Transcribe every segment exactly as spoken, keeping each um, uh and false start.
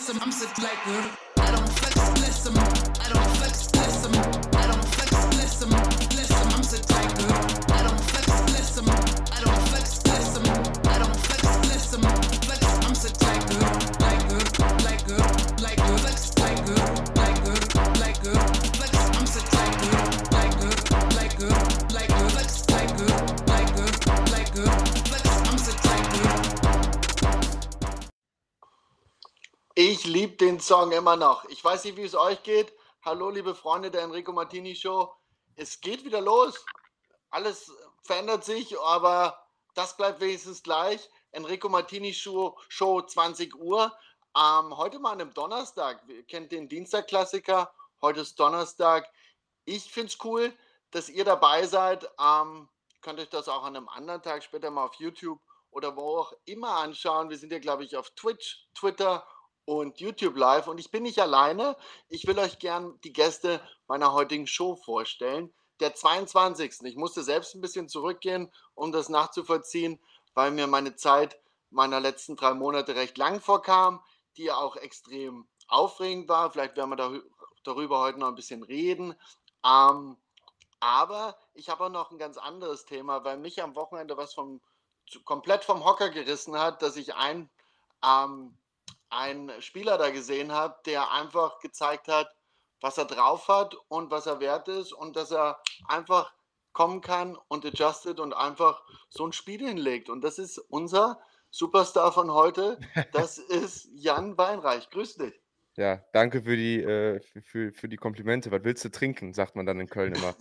bless 'em. I'm so like good. I don't flex, bless 'em. I don't flex, bless 'em. I don't flex, bless 'em. Bless 'em. I'm so like good. I don't flex, bless 'em. I don't flex, bless 'em. I don't flex, bless 'em. Flex, I'm so like good. Like good, like good, like good. Flex, like good, like good, like good. Flex, I'm so like good. Like good, like good, like good. Flex, like good, like good, like good. Flex, I'm so like good. Ich liebe den Song immer noch. Ich weiß nicht, wie es euch geht. Hallo, liebe Freunde der Enrico Martini Show. Es geht wieder los. Alles verändert sich, aber das bleibt wenigstens gleich. Enrico Martini Show, Show zwanzig Uhr. Ähm, heute mal an einem Donnerstag. Ihr kennt den Dienstag-Klassiker. Heute ist Donnerstag. Ich finde es cool, dass ihr dabei seid. Ähm, könnt euch das auch an einem anderen Tag später mal auf YouTube oder wo auch immer anschauen. Wir sind ja, glaube ich, auf Twitch, Twitter und YouTube live. Und ich bin nicht alleine. Ich will euch gern die Gäste meiner heutigen Show vorstellen. Der zweiundzwanzigsten Ich musste selbst ein bisschen zurückgehen, um das nachzuvollziehen, weil mir meine Zeit meiner letzten drei Monate recht lang vorkam, die auch extrem aufregend war. Vielleicht werden wir da, darüber heute noch ein bisschen reden. Ähm, aber ich habe auch noch ein ganz anderes Thema, weil mich am Wochenende was vom, komplett vom Hocker gerissen hat, dass ich ein... Ähm, einen Spieler da gesehen habe, der einfach gezeigt hat, was er drauf hat und was er wert ist und dass er einfach kommen kann und adjusted und einfach so ein Spiel hinlegt. Und das ist unser Superstar von heute. Das ist Jan Weinreich. Grüß dich. Ja, danke für die, äh, für, für, für die Komplimente. Was willst du trinken, sagt man dann in Köln immer.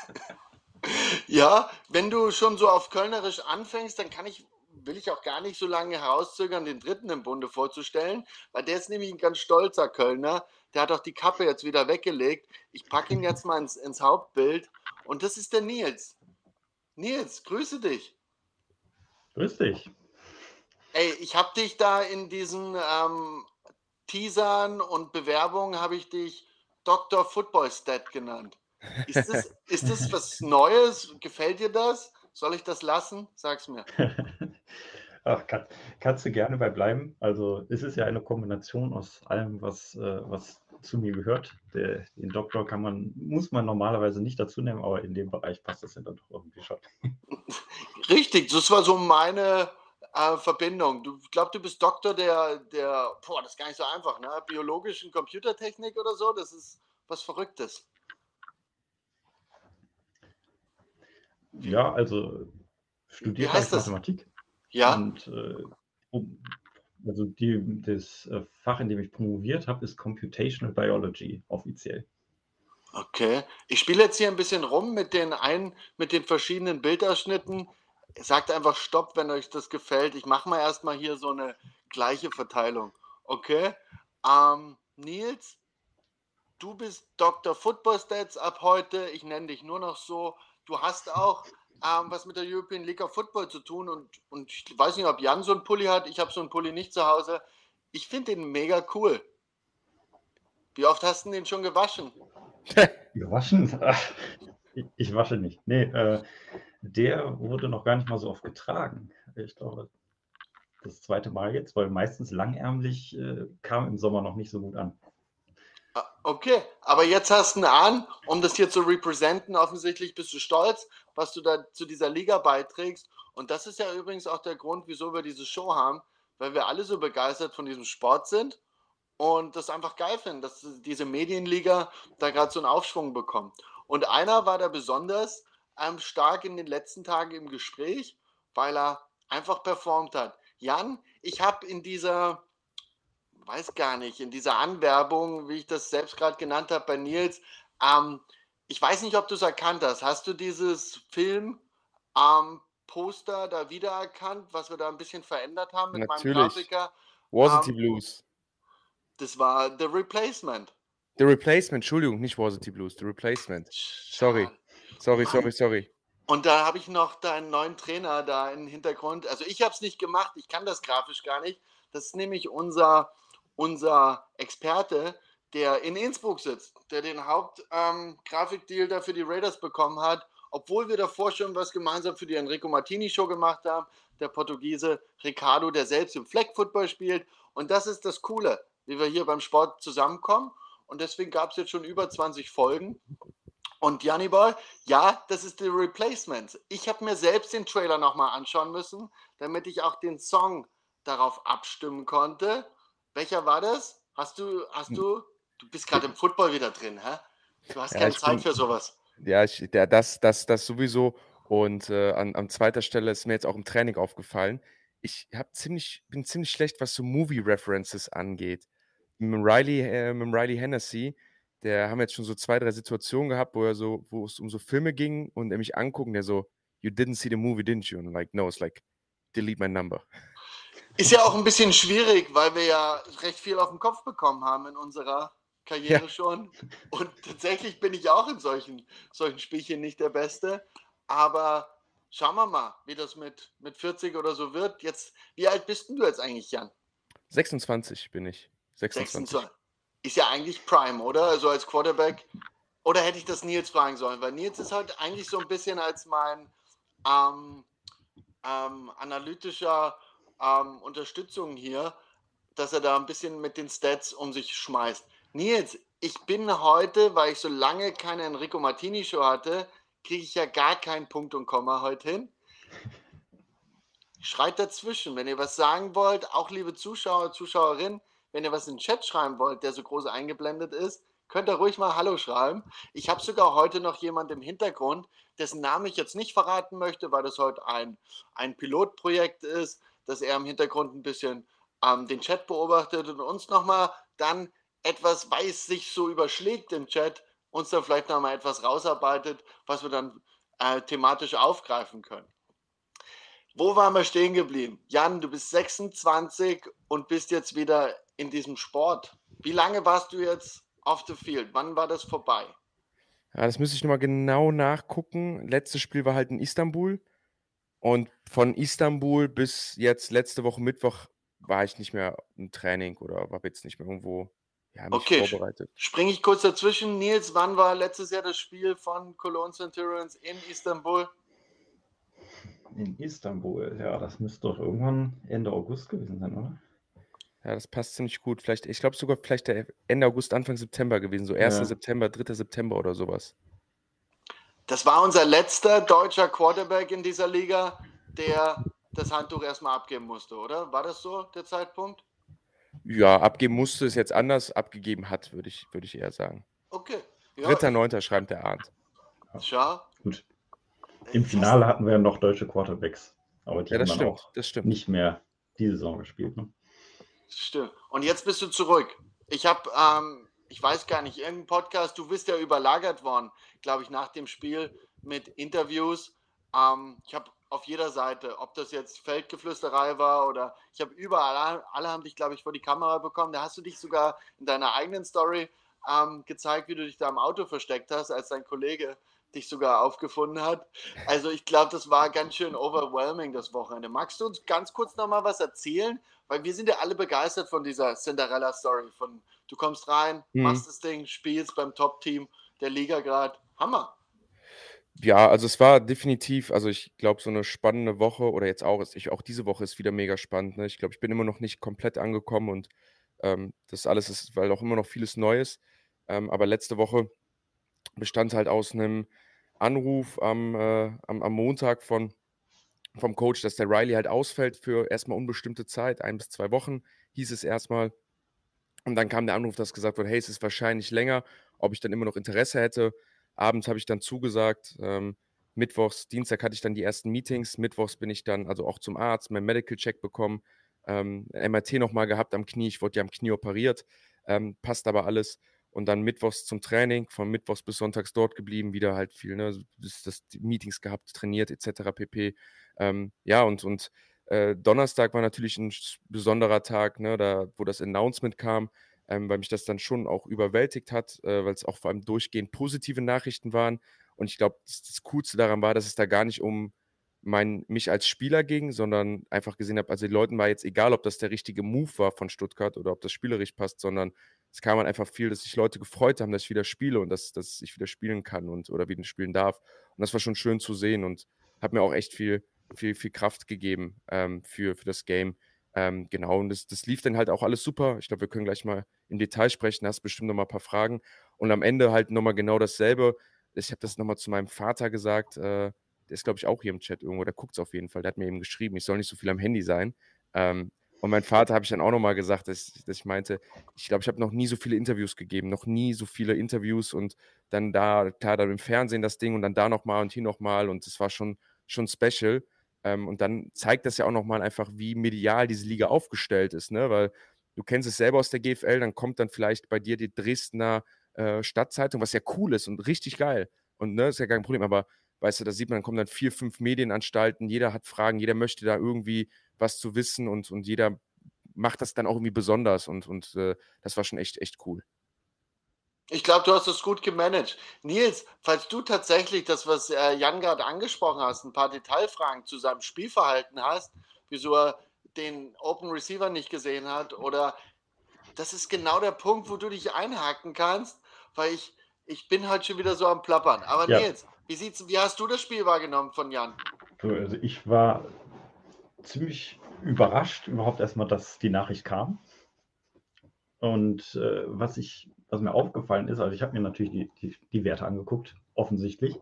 Ja, wenn du schon so auf Kölnerisch anfängst, dann kann ich will ich auch gar nicht so lange herauszögern, den dritten im Bunde vorzustellen, weil der ist nämlich ein ganz stolzer Kölner. Der hat auch die Kappe jetzt wieder weggelegt. Ich packe ihn jetzt mal ins, ins Hauptbild und das ist der Nils. Nils, grüße dich. Grüß dich. Ey, ich habe dich da in diesen ähm, Teasern und Bewerbungen habe ich dich Doktor Football Stat genannt. Ist das, ist das was Neues? Gefällt dir das? Soll ich das lassen? Sag's mir. Ach, kann, kannst du gerne bei bleiben. Also es ist ja eine Kombination aus allem, was, äh, was zu mir gehört. Der, den Doktor kann man, muss man normalerweise nicht dazu nehmen, aber in dem Bereich passt das ja dann doch irgendwie schon. Richtig, das war so meine äh, Verbindung. Du, ich glaube, du bist Doktor der, der, boah, das ist gar nicht so einfach, ne? Biologischen Computertechnik oder so, das ist was Verrücktes. Ja, also studiert habe ich Mathematik. Ja. Und äh, also die, das äh, Fach, in dem ich promoviert habe, ist Computational Biology offiziell. Okay. Ich spiele jetzt hier ein bisschen rum mit den ein, mit den verschiedenen Bildausschnitten. Sagt einfach Stopp, wenn euch das gefällt. Ich mache mal erstmal hier so eine gleiche Verteilung. Okay. Ähm, Nils, du bist Doktor Football Stats ab heute. Ich nenne dich nur noch so. Du hast auch ähm, was mit der European League of Football zu tun und, und ich weiß nicht, ob Jan so einen Pulli hat. Ich habe so einen Pulli nicht zu Hause. Ich finde den mega cool. Wie oft hast du den schon gewaschen? Gewaschen? Ich, ich wasche nicht. Nee, äh, der wurde noch gar nicht mal so oft getragen. Ich glaube, das zweite Mal jetzt, weil meistens langärmlich äh, kam im Sommer noch nicht so gut an. Okay, aber jetzt hast du ihn an, um das hier zu representen. Offensichtlich bist du stolz, was du da zu dieser Liga beiträgst. Und das ist ja übrigens auch der Grund, wieso wir diese Show haben, weil wir alle so begeistert von diesem Sport sind und das einfach geil finden, dass diese Medienliga da gerade so einen Aufschwung bekommt. Und einer war da besonders ähm, stark in den letzten Tagen im Gespräch, weil er einfach performt hat. Jan, ich habe in dieser... weiß gar nicht, in dieser Anwerbung, wie ich das selbst gerade genannt habe bei Nils, ähm, ich weiß nicht, ob du es erkannt hast. Hast du dieses Film-Poster ähm, da wiedererkannt, was wir da ein bisschen verändert haben mit Natürlich. meinem Grafiker? Varsity Ähm, Blues. Das war The Replacement. The Replacement, Entschuldigung, nicht Varsity Blues, The Replacement. Sorry, sorry, sorry, sorry. Und da habe ich noch deinen neuen Trainer da im Hintergrund. Also ich habe es nicht gemacht, ich kann das grafisch gar nicht. Das ist nämlich unser... unser Experte, der in Innsbruck sitzt, der den Hauptgrafikdeal ähm, da für die Raiders bekommen hat, obwohl wir davor schon was gemeinsam für die Enrico Martini Show gemacht haben, der Portugiese Ricardo, der selbst im Flag Football spielt. Und das ist das Coole. wie wir hier beim Sport zusammenkommen. Und deswegen gab es jetzt schon über zwanzig Folgen. Und Janni Boy, ja, das ist The Replacements. Ich habe mir selbst den Trailer nochmal anschauen müssen, damit ich auch den Song darauf abstimmen konnte. Welcher war das? Hast du, hast du, du bist gerade im Football wieder drin, hä? Du hast Ja, keine ich Zeit bin- für sowas. Ja, ich, der, das, das, das sowieso. Und äh, an, an zweiter Stelle ist mir jetzt auch im Training aufgefallen. Ich hab ziemlich, bin ziemlich schlecht, was so Movie-References angeht. Mit dem Riley, äh, mit dem Riley Hennessy, der haben jetzt schon so zwei, drei Situationen gehabt, wo er so, wo es um so Filme ging und er mich anguckt, der so, you didn't see the movie, didn't you? Und I'm like, no, it's like, delete my number. Ist ja auch ein bisschen schwierig, weil wir ja recht viel auf den Kopf bekommen haben in unserer Karriere Ja. schon. Und tatsächlich bin ich auch in solchen, solchen Spielchen nicht der Beste. Aber schauen wir mal, wie das mit, mit vierzig oder so wird. Jetzt, wie alt bist denn du jetzt eigentlich, Jan? sechsundzwanzig bin ich. sechsundzwanzig. sechsundzwanzig. Ist ja eigentlich Prime, oder? Also als Quarterback. Oder hätte ich das Nils fragen sollen? Weil Nils ist halt eigentlich so ein bisschen als mein ähm, ähm, analytischer ähm, Unterstützung hier, dass er da ein bisschen mit den Stats um sich schmeißt. Nils, ich bin heute, weil ich so lange keine Enrico Martini Show hatte, kriege ich ja gar keinen Punkt und Komma heute hin. Schreit dazwischen, wenn ihr was sagen wollt, auch liebe Zuschauer, Zuschauerinnen, wenn ihr was in den Chat schreiben wollt, der so groß eingeblendet ist, könnt ihr ruhig mal Hallo schreiben. Ich habe sogar heute noch jemand im Hintergrund, dessen Namen ich jetzt nicht verraten möchte, weil das heute ein, ein Pilotprojekt ist, dass er im Hintergrund ein bisschen ähm, den Chat beobachtet und uns nochmal dann etwas, weil es sich so überschlägt im Chat, uns da vielleicht nochmal etwas rausarbeitet, was wir dann äh, thematisch aufgreifen können. Wo waren wir stehen geblieben? Jan, du bist sechsundzwanzig und bist jetzt wieder in diesem Sport. Wie lange warst du jetzt auf the field? Wann war das vorbei? Ja, das müsste ich nochmal genau nachgucken. Letztes Spiel war halt in Istanbul. Und von Istanbul bis jetzt letzte Woche Mittwoch war ich nicht mehr im Training oder habe jetzt nicht mehr irgendwo ja, mich Okay, vorbereitet. springe ich kurz dazwischen. Nils, wann war letztes Jahr das Spiel von Cologne Centurions in Istanbul? In Istanbul, ja, das müsste doch irgendwann Ende August gewesen sein, oder? Ja, das passt ziemlich gut. Vielleicht, ich glaube sogar vielleicht der Ende August, Anfang September gewesen. So erster Ja. September, dritter September oder sowas. Das war unser letzter deutscher Quarterback in dieser Liga, der das Handtuch erstmal abgeben musste, oder? War das so der Zeitpunkt? Ja, abgeben musste es jetzt anders, abgegeben hat, würde ich, würde ich eher sagen. Okay. Ja, Dritter, neunter schreibt der Arndt. schau. Gut. Im Finale hatten wir ja noch deutsche Quarterbacks, aber die Ja, haben das dann stimmt, auch das stimmt. nicht mehr diese Saison gespielt. Ne? Stimmt. Und jetzt bist du zurück. Ich habe, ähm, ich weiß gar nicht, irgendein Podcast, du bist ja überlagert worden, glaube ich, nach dem Spiel mit Interviews. Ähm, ich habe auf jeder Seite, ob das jetzt Feldgeflüsterei war oder ich habe überall, alle haben dich, glaube ich, vor die Kamera bekommen. Da hast du dich sogar in deiner eigenen Story ähm, gezeigt, wie du dich da im Auto versteckt hast, als dein Kollege dich sogar aufgefunden hat. Also ich glaube, das war ganz schön overwhelming das Wochenende. Magst du uns ganz kurz nochmal was erzählen? Weil wir sind ja alle begeistert von dieser Cinderella-Story. Von du kommst rein, Mhm. machst das Ding, spielst beim Top-Team der Liga gerade. Hammer. Ja, also es war definitiv, also ich glaube, so eine spannende Woche oder jetzt auch, ist ich, auch diese Woche ist wieder mega spannend. Ne? Ich glaube, ich bin immer noch nicht komplett angekommen und ähm, das alles ist, weil auch immer noch vieles Neues. Ähm, aber letzte Woche bestand halt aus einem Anruf am, äh, am, am Montag von, vom Coach, dass der Riley halt ausfällt für erstmal unbestimmte Zeit, ein bis zwei Wochen, hieß es erstmal. Und dann kam der Anruf, dass gesagt wurde, hey, es ist wahrscheinlich länger, ob ich dann immer noch Interesse hätte. Abends habe ich dann zugesagt. Ähm, Mittwochs, Dienstag hatte ich dann die ersten Meetings. Mittwochs bin ich dann also auch zum Arzt, mein Medical Check bekommen, ähm, M R T nochmal gehabt am Knie. Ich wurde ja am Knie operiert, ähm, passt aber alles. Und dann Mittwochs zum Training, von Mittwochs bis Sonntags dort geblieben, wieder halt viel, ne, das, das, die Meetings gehabt, trainiert et cetera pp. Ähm, ja, und, und äh, Donnerstag war natürlich ein besonderer Tag, ne, da, wo das Announcement kam, ähm, weil mich das dann schon auch überwältigt hat, äh, weil es auch vor allem durchgehend positive Nachrichten waren. Und ich glaube, das, das Coolste daran war, dass es da gar nicht um mein, mich als Spieler ging, sondern einfach gesehen habe, also den Leuten war jetzt egal, ob das der richtige Move war von Stuttgart oder ob das spielerisch passt, sondern es kam halt einfach viel, dass sich Leute gefreut haben, dass ich wieder spiele und dass, dass ich wieder spielen kann und oder wieder spielen darf. Und das war schon schön zu sehen und hat mir auch echt viel, viel, viel Kraft gegeben ähm, für, für das Game. Ähm, genau, und das, das lief dann halt auch alles super. Ich glaube, wir können gleich mal im Detail sprechen, da hast bestimmt noch mal ein paar Fragen. Und am Ende halt nochmal genau dasselbe. Ich habe das nochmal zu meinem Vater gesagt, äh, der ist, glaube ich, auch hier im Chat irgendwo, der guckt es auf jeden Fall, der hat mir eben geschrieben, ich soll nicht so viel am Handy sein. Ähm, und mein Vater habe ich dann auch nochmal gesagt, dass, dass ich meinte, ich glaube, ich habe noch nie so viele Interviews gegeben, noch nie so viele Interviews und dann da, klar, dann im Fernsehen das Ding und dann da nochmal und hier nochmal und das war schon, schon special. Ähm, und dann zeigt das ja auch nochmal einfach, wie medial diese Liga aufgestellt ist, ne? Weil du kennst es selber aus der G F L, dann kommt dann vielleicht bei dir die Dresdner äh, Stadtzeitung, was ja cool ist und richtig geil. Und ne, ist ja kein Problem, aber weißt du, da sieht man, dann kommen dann vier, fünf Medienanstalten, jeder hat Fragen, jeder möchte da irgendwie was zu wissen und, und jeder macht das dann auch irgendwie besonders und, und äh, das war schon echt, echt cool. Ich glaube, du hast das gut gemanagt. Nils, falls du tatsächlich das, was äh, Jan gerade angesprochen hast, ein paar Detailfragen zu seinem Spielverhalten hast, wieso er den Open Receiver nicht gesehen hat, oder das ist genau der Punkt, wo du dich einhaken kannst, weil ich, ich bin halt schon wieder so am Plappern. Aber Ja. Nils, wie, sieht's, wie hast du das Spiel wahrgenommen von Jan? So, also ich war ziemlich überrascht überhaupt erstmal, dass die Nachricht kam. Und äh, was ich, was mir aufgefallen ist, also ich habe mir natürlich die, die, die Werte angeguckt, offensichtlich,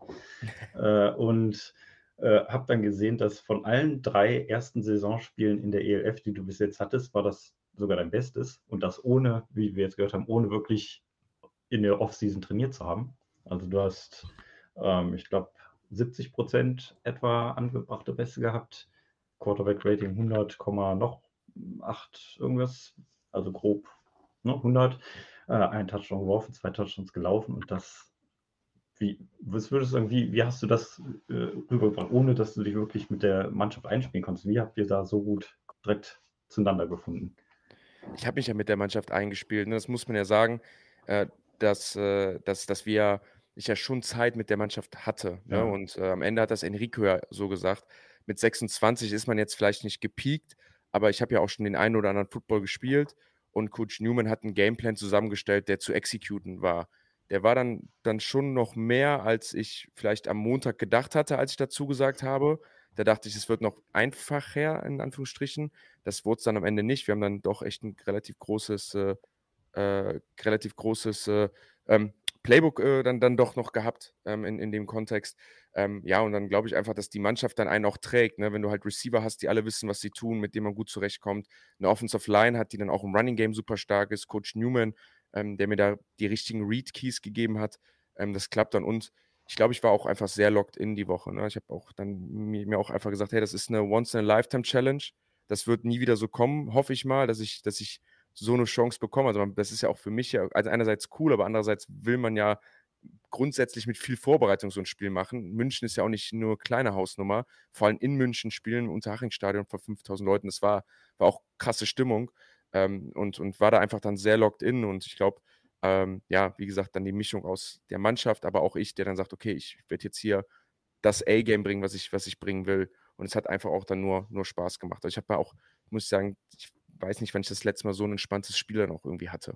äh, und äh, habe dann gesehen, dass von allen drei ersten Saisonspielen in der E L F, die du bis jetzt hattest, war das sogar dein Bestes und das ohne, wie wir jetzt gehört haben, ohne wirklich in der Offseason trainiert zu haben. Also du hast, ähm, ich glaube, siebzig Prozent etwa angebrachte Beste gehabt, Quarterback-Rating hundert, noch acht irgendwas, also grob ne, hundert, äh, ein Touchdown geworfen, zwei Touchdowns gelaufen und das, wie, was würdest du sagen, wie, wie hast du das äh, rübergebracht, ohne dass du dich wirklich mit der Mannschaft einspielen konntest? Wie habt ihr da so gut direkt zueinander gefunden? Ich habe mich ja mit der Mannschaft eingespielt, ne? Das muss man ja sagen, äh, dass, äh, dass, dass wir, ich ja schon Zeit mit der Mannschaft hatte. Ne? Ja. Und äh, am Ende hat das Enrico ja so gesagt, mit sechsundzwanzig ist man jetzt vielleicht nicht gepiekt, aber ich habe ja auch schon den einen oder anderen Football gespielt und Coach Newman hat einen Gameplan zusammengestellt, der zu executen war. Der war dann, dann schon noch mehr, als ich vielleicht am Montag gedacht hatte, als ich dazu gesagt habe. Da dachte ich, es wird noch einfacher, in Anführungsstrichen. Das wurde es dann am Ende nicht. Wir haben dann doch echt ein relativ großes, äh, äh, relativ großes äh, ähm, Playbook äh, dann, dann doch noch gehabt ähm, in, in dem Kontext. Ähm, ja, und dann glaube ich einfach, dass die Mannschaft dann einen auch trägt. Ne? Wenn du halt Receiver hast, die alle wissen, was sie tun, mit denen man gut zurechtkommt. Eine Offensive Line hat, die dann auch im Running Game super stark ist. Coach Newman, ähm, der mir da die richtigen Read-Keys gegeben hat. Ähm, das klappt dann. Und ich glaube, ich war auch einfach sehr locked in die Woche. Ne? Ich habe auch dann mir, mir auch einfach gesagt, hey, das ist eine Once-in-a-Lifetime-Challenge. Das wird nie wieder so kommen, hoffe ich mal, dass ich, dass ich so eine Chance bekomme. Also das ist ja auch für mich ja also einerseits cool, aber andererseits will man ja grundsätzlich mit viel Vorbereitung so ein Spiel machen. München ist ja auch nicht nur kleine Hausnummer. Vor allem in München spielen im Unterhaching-Stadion vor fünftausend Leuten. Das war, war auch krasse Stimmung ähm, und, und war da einfach dann sehr locked in. Und ich glaube, ähm, ja, wie gesagt, dann die Mischung aus der Mannschaft, aber auch ich, der dann sagt, okay, ich werde jetzt hier das A-Game bringen, was ich, was ich bringen will. Und es hat einfach auch dann nur, nur Spaß gemacht. Also ich habe ja auch, muss ich sagen, ich weiß nicht, wann ich das letzte Mal so ein entspanntes Spiel dann auch irgendwie hatte.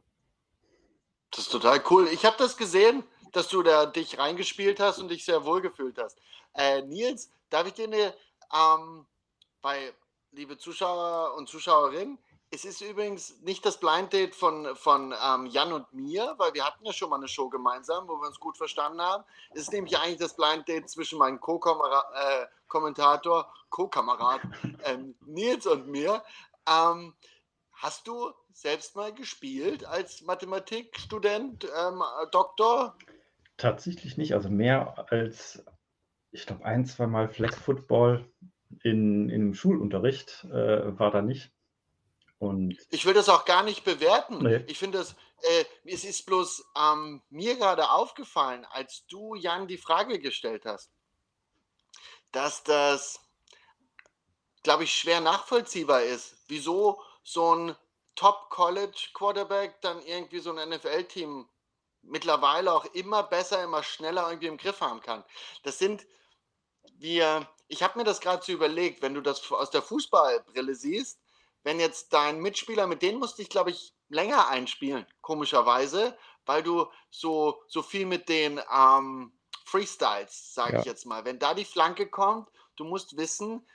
Das ist total cool. Ich habe das gesehen, dass du da dich reingespielt hast und dich sehr wohl gefühlt hast. Äh, Nils, darf ich dir eine, ähm, bei, liebe Zuschauer und Zuschauerinnen, es ist übrigens nicht das Blind Date von, von ähm, Jan und mir, weil wir hatten ja schon mal eine Show gemeinsam, wo wir uns gut verstanden haben. Es ist nämlich eigentlich das Blind Date zwischen meinem Co-Kommentator, äh, Co-Kamerad ähm, Nils und mir. Ähm, hast du selbst mal gespielt als Mathematikstudent, ähm, Doktor? Tatsächlich nicht, also mehr als, ich glaube, ein, zwei Mal Flag Football in, in Schulunterricht äh, war da nicht. Und ich will das auch gar nicht bewerten. Nee. Ich finde das, äh, es ist bloß ähm, mir gerade aufgefallen, als du, Jan, die Frage gestellt hast, dass das, glaube ich, schwer nachvollziehbar ist, wieso so ein Top-College-Quarterback dann irgendwie so ein N F L-Team mittlerweile auch immer besser, immer schneller irgendwie im Griff haben kann. Das sind wir, ich habe mir das gerade so überlegt, wenn du das aus der Fußballbrille siehst, wenn jetzt dein Mitspieler, mit denen musste ich, glaube ich, länger einspielen, komischerweise, weil du so, so viel mit den ähm, Freestyles, sage Ja. ich jetzt mal, wenn da die Flanke kommt, du musst wissen,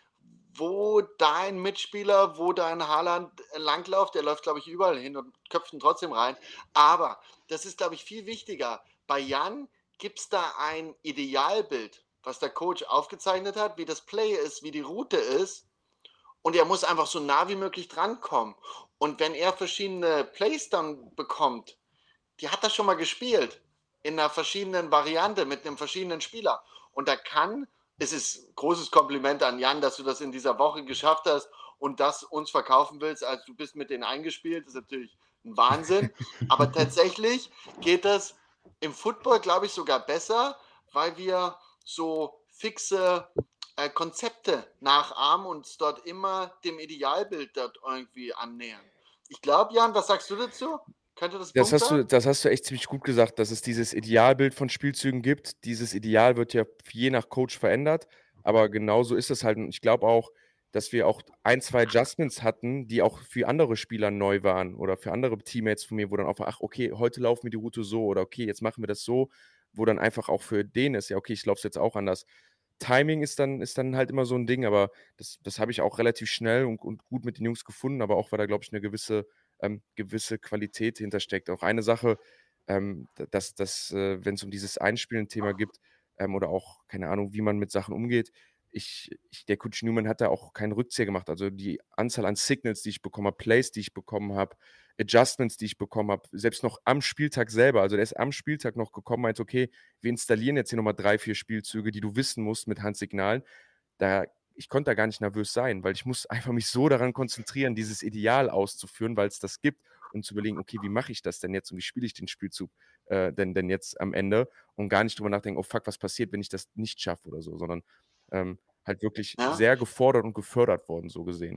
wo dein Mitspieler, wo dein Haaland langläuft, der läuft, glaube ich, überall hin und köpft ihn trotzdem rein. Aber das ist, glaube ich, viel wichtiger. Bei Jan gibt es da ein Idealbild, was der Coach aufgezeichnet hat, wie das Play ist, wie die Route ist. Und er muss einfach so nah wie möglich drankommen. Und wenn er verschiedene Plays dann bekommt, die hat er schon mal gespielt, in einer verschiedenen Variante, mit einem verschiedenen Spieler. Und da kann, es ist ein großes Kompliment an Jan, dass du das in dieser Woche geschafft hast und das uns verkaufen willst, als du bist mit denen eingespielt. Das ist natürlich ein Wahnsinn. Aber tatsächlich geht das im Football, glaube ich, sogar besser, weil wir so fixe äh, Konzepte nachahmen und uns dort immer dem Idealbild dort irgendwie annähern. Ich glaube, Jan, was sagst du dazu? Könnte das Das Punkt hast du, sein? das hast du echt ziemlich gut gesagt, dass es dieses Idealbild von Spielzügen gibt. Dieses Ideal wird ja je nach Coach verändert, aber genauso ist es halt. Und ich glaube auch, dass wir auch ein, zwei Adjustments hatten, die auch für andere Spieler neu waren oder für andere Teammates von mir, wo dann auch, ach, okay, heute laufen wir die Route so oder okay, jetzt machen wir das so, wo dann einfach auch für den ist, ja, okay, ich laufe es jetzt auch anders. Timing ist dann, ist dann halt immer so ein Ding, aber das, das habe ich auch relativ schnell und, und gut mit den Jungs gefunden, aber auch, weil da, glaube ich, eine gewisse, ähm, gewisse Qualität hintersteckt. Auch eine Sache, ähm, d- dass, dass äh, wenn es um dieses Einspielen-Thema gibt, ähm, oder auch, keine Ahnung, wie man mit Sachen umgeht, ich, ich, der Coach Newman hat da auch keinen Rückzieher gemacht. Also die Anzahl an Signals, die ich bekommen habe, Plays, die ich bekommen habe, Adjustments, die ich bekommen habe, selbst noch am Spieltag selber. Also der ist am Spieltag noch gekommen, meint, okay, wir installieren jetzt hier nochmal drei, vier Spielzüge, die du wissen musst mit Handsignalen. Da, ich konnte da gar nicht nervös sein, weil ich muss einfach mich so daran konzentrieren, dieses Ideal auszuführen, weil es das gibt und zu überlegen, okay, wie mache ich das denn jetzt und wie spiele ich den Spielzug äh, denn, denn jetzt am Ende und gar nicht drüber nachdenken, oh fuck, was passiert, wenn ich das nicht schaffe oder so, sondern ähm, halt wirklich Ja? sehr gefordert und gefördert worden, so gesehen.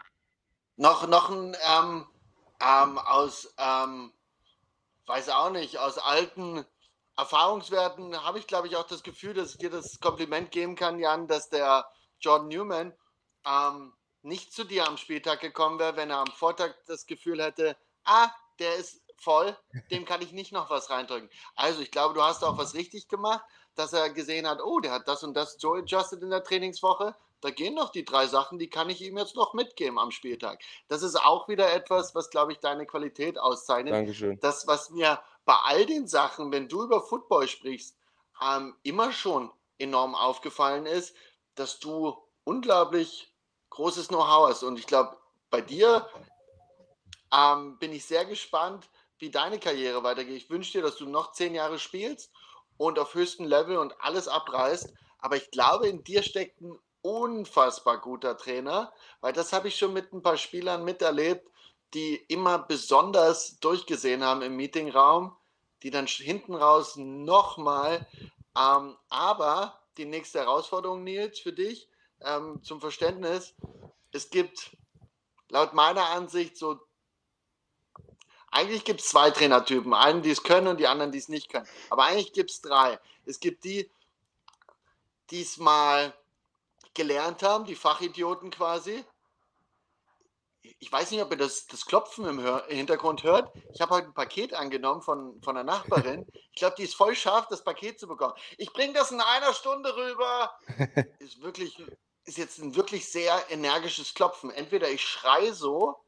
Noch, noch ein ähm, ähm, aus, ähm, weiß auch nicht, aus alten Erfahrungswerten habe ich, glaube ich, auch das Gefühl, dass ich dir das Kompliment geben kann, Jan, dass der Jordan Newman ähm, nicht zu dir am Spieltag gekommen wäre, wenn er am Vortag das Gefühl hätte, ah, der ist voll, dem kann ich nicht noch was reindrücken. Also ich glaube, du hast auch was richtig gemacht, dass er gesehen hat, oh, der hat das und das so adjusted in der Trainingswoche, da gehen noch die drei Sachen, die kann ich ihm jetzt noch mitgeben am Spieltag. Das ist auch wieder etwas, was, glaube ich, deine Qualität auszeichnet. Dankeschön. Das, was mir bei all den Sachen, wenn du über Football sprichst, ähm, immer schon enorm aufgefallen ist, dass du unglaublich großes Know-how hast. Und ich glaube, bei dir ähm, bin ich sehr gespannt, wie deine Karriere weitergeht. Ich wünsche dir, dass du noch zehn Jahre spielst und auf höchstem Level und alles abreißt. Aber ich glaube, in dir steckt ein unfassbar guter Trainer, weil das habe ich schon mit ein paar Spielern miterlebt, die immer besonders durchgesehen haben im Meetingraum, die dann hinten raus nochmal, ähm, aber die nächste Herausforderung, Nils, für dich, ähm, zum Verständnis, es gibt laut meiner Ansicht so, eigentlich gibt es zwei Trainertypen, einen, die es können und die anderen, die es nicht können, aber eigentlich gibt es drei. Es gibt die, die es mal gelernt haben, die Fachidioten quasi. Ich weiß nicht, ob ihr das, das Klopfen im Hör Hintergrund hört. Ich habe heute ein Paket angenommen von, von einer Nachbarin. Ich glaube, die ist voll scharf, das Paket zu bekommen. Ich bringe das in einer Stunde rüber. Ist wirklich, ist jetzt ein wirklich sehr energisches Klopfen. Entweder ich schreie so,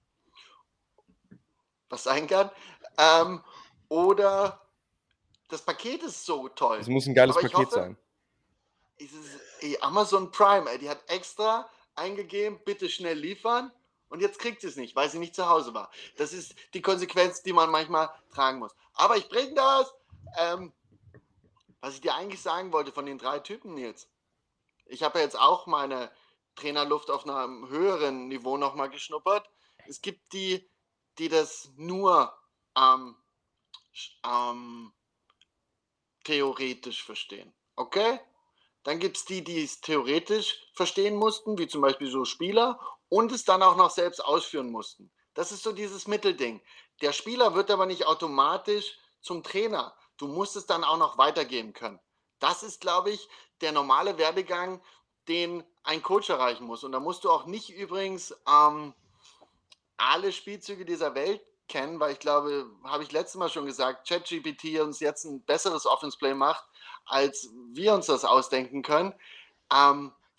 was sein kann, ähm, oder das Paket ist so toll. Es muss ein geiles Aber ich Paket hoffe, sein. es ist, ey, Amazon Prime, ey, die hat extra eingegeben, bitte schnell liefern. Und jetzt kriegt sie es nicht, weil sie nicht zu Hause war. Das ist die Konsequenz, die man manchmal tragen muss. Aber ich bringe das. Ähm, was ich dir eigentlich sagen wollte von den drei Typen jetzt. Ich habe ja jetzt auch meine Trainerluft auf einem höheren Niveau nochmal geschnuppert. Es gibt die, die das nur ähm, ähm, theoretisch verstehen. Okay? Dann gibt es die, die es theoretisch verstehen mussten, wie zum Beispiel so Spieler, und es dann auch noch selbst ausführen mussten. Das ist so dieses Mittelding. Der Spieler wird aber nicht automatisch zum Trainer. Du musst es dann auch noch weitergeben können. Das ist, glaube ich, der normale Werdegang, den ein Coach erreichen muss. Und da musst du auch nicht übrigens ähm, alle Spielzüge dieser Welt kennen, weil ich glaube, habe ich letztes Mal schon gesagt, ChatGPT uns jetzt ein besseres Offense-Play macht, als wir uns das ausdenken können. Ähm,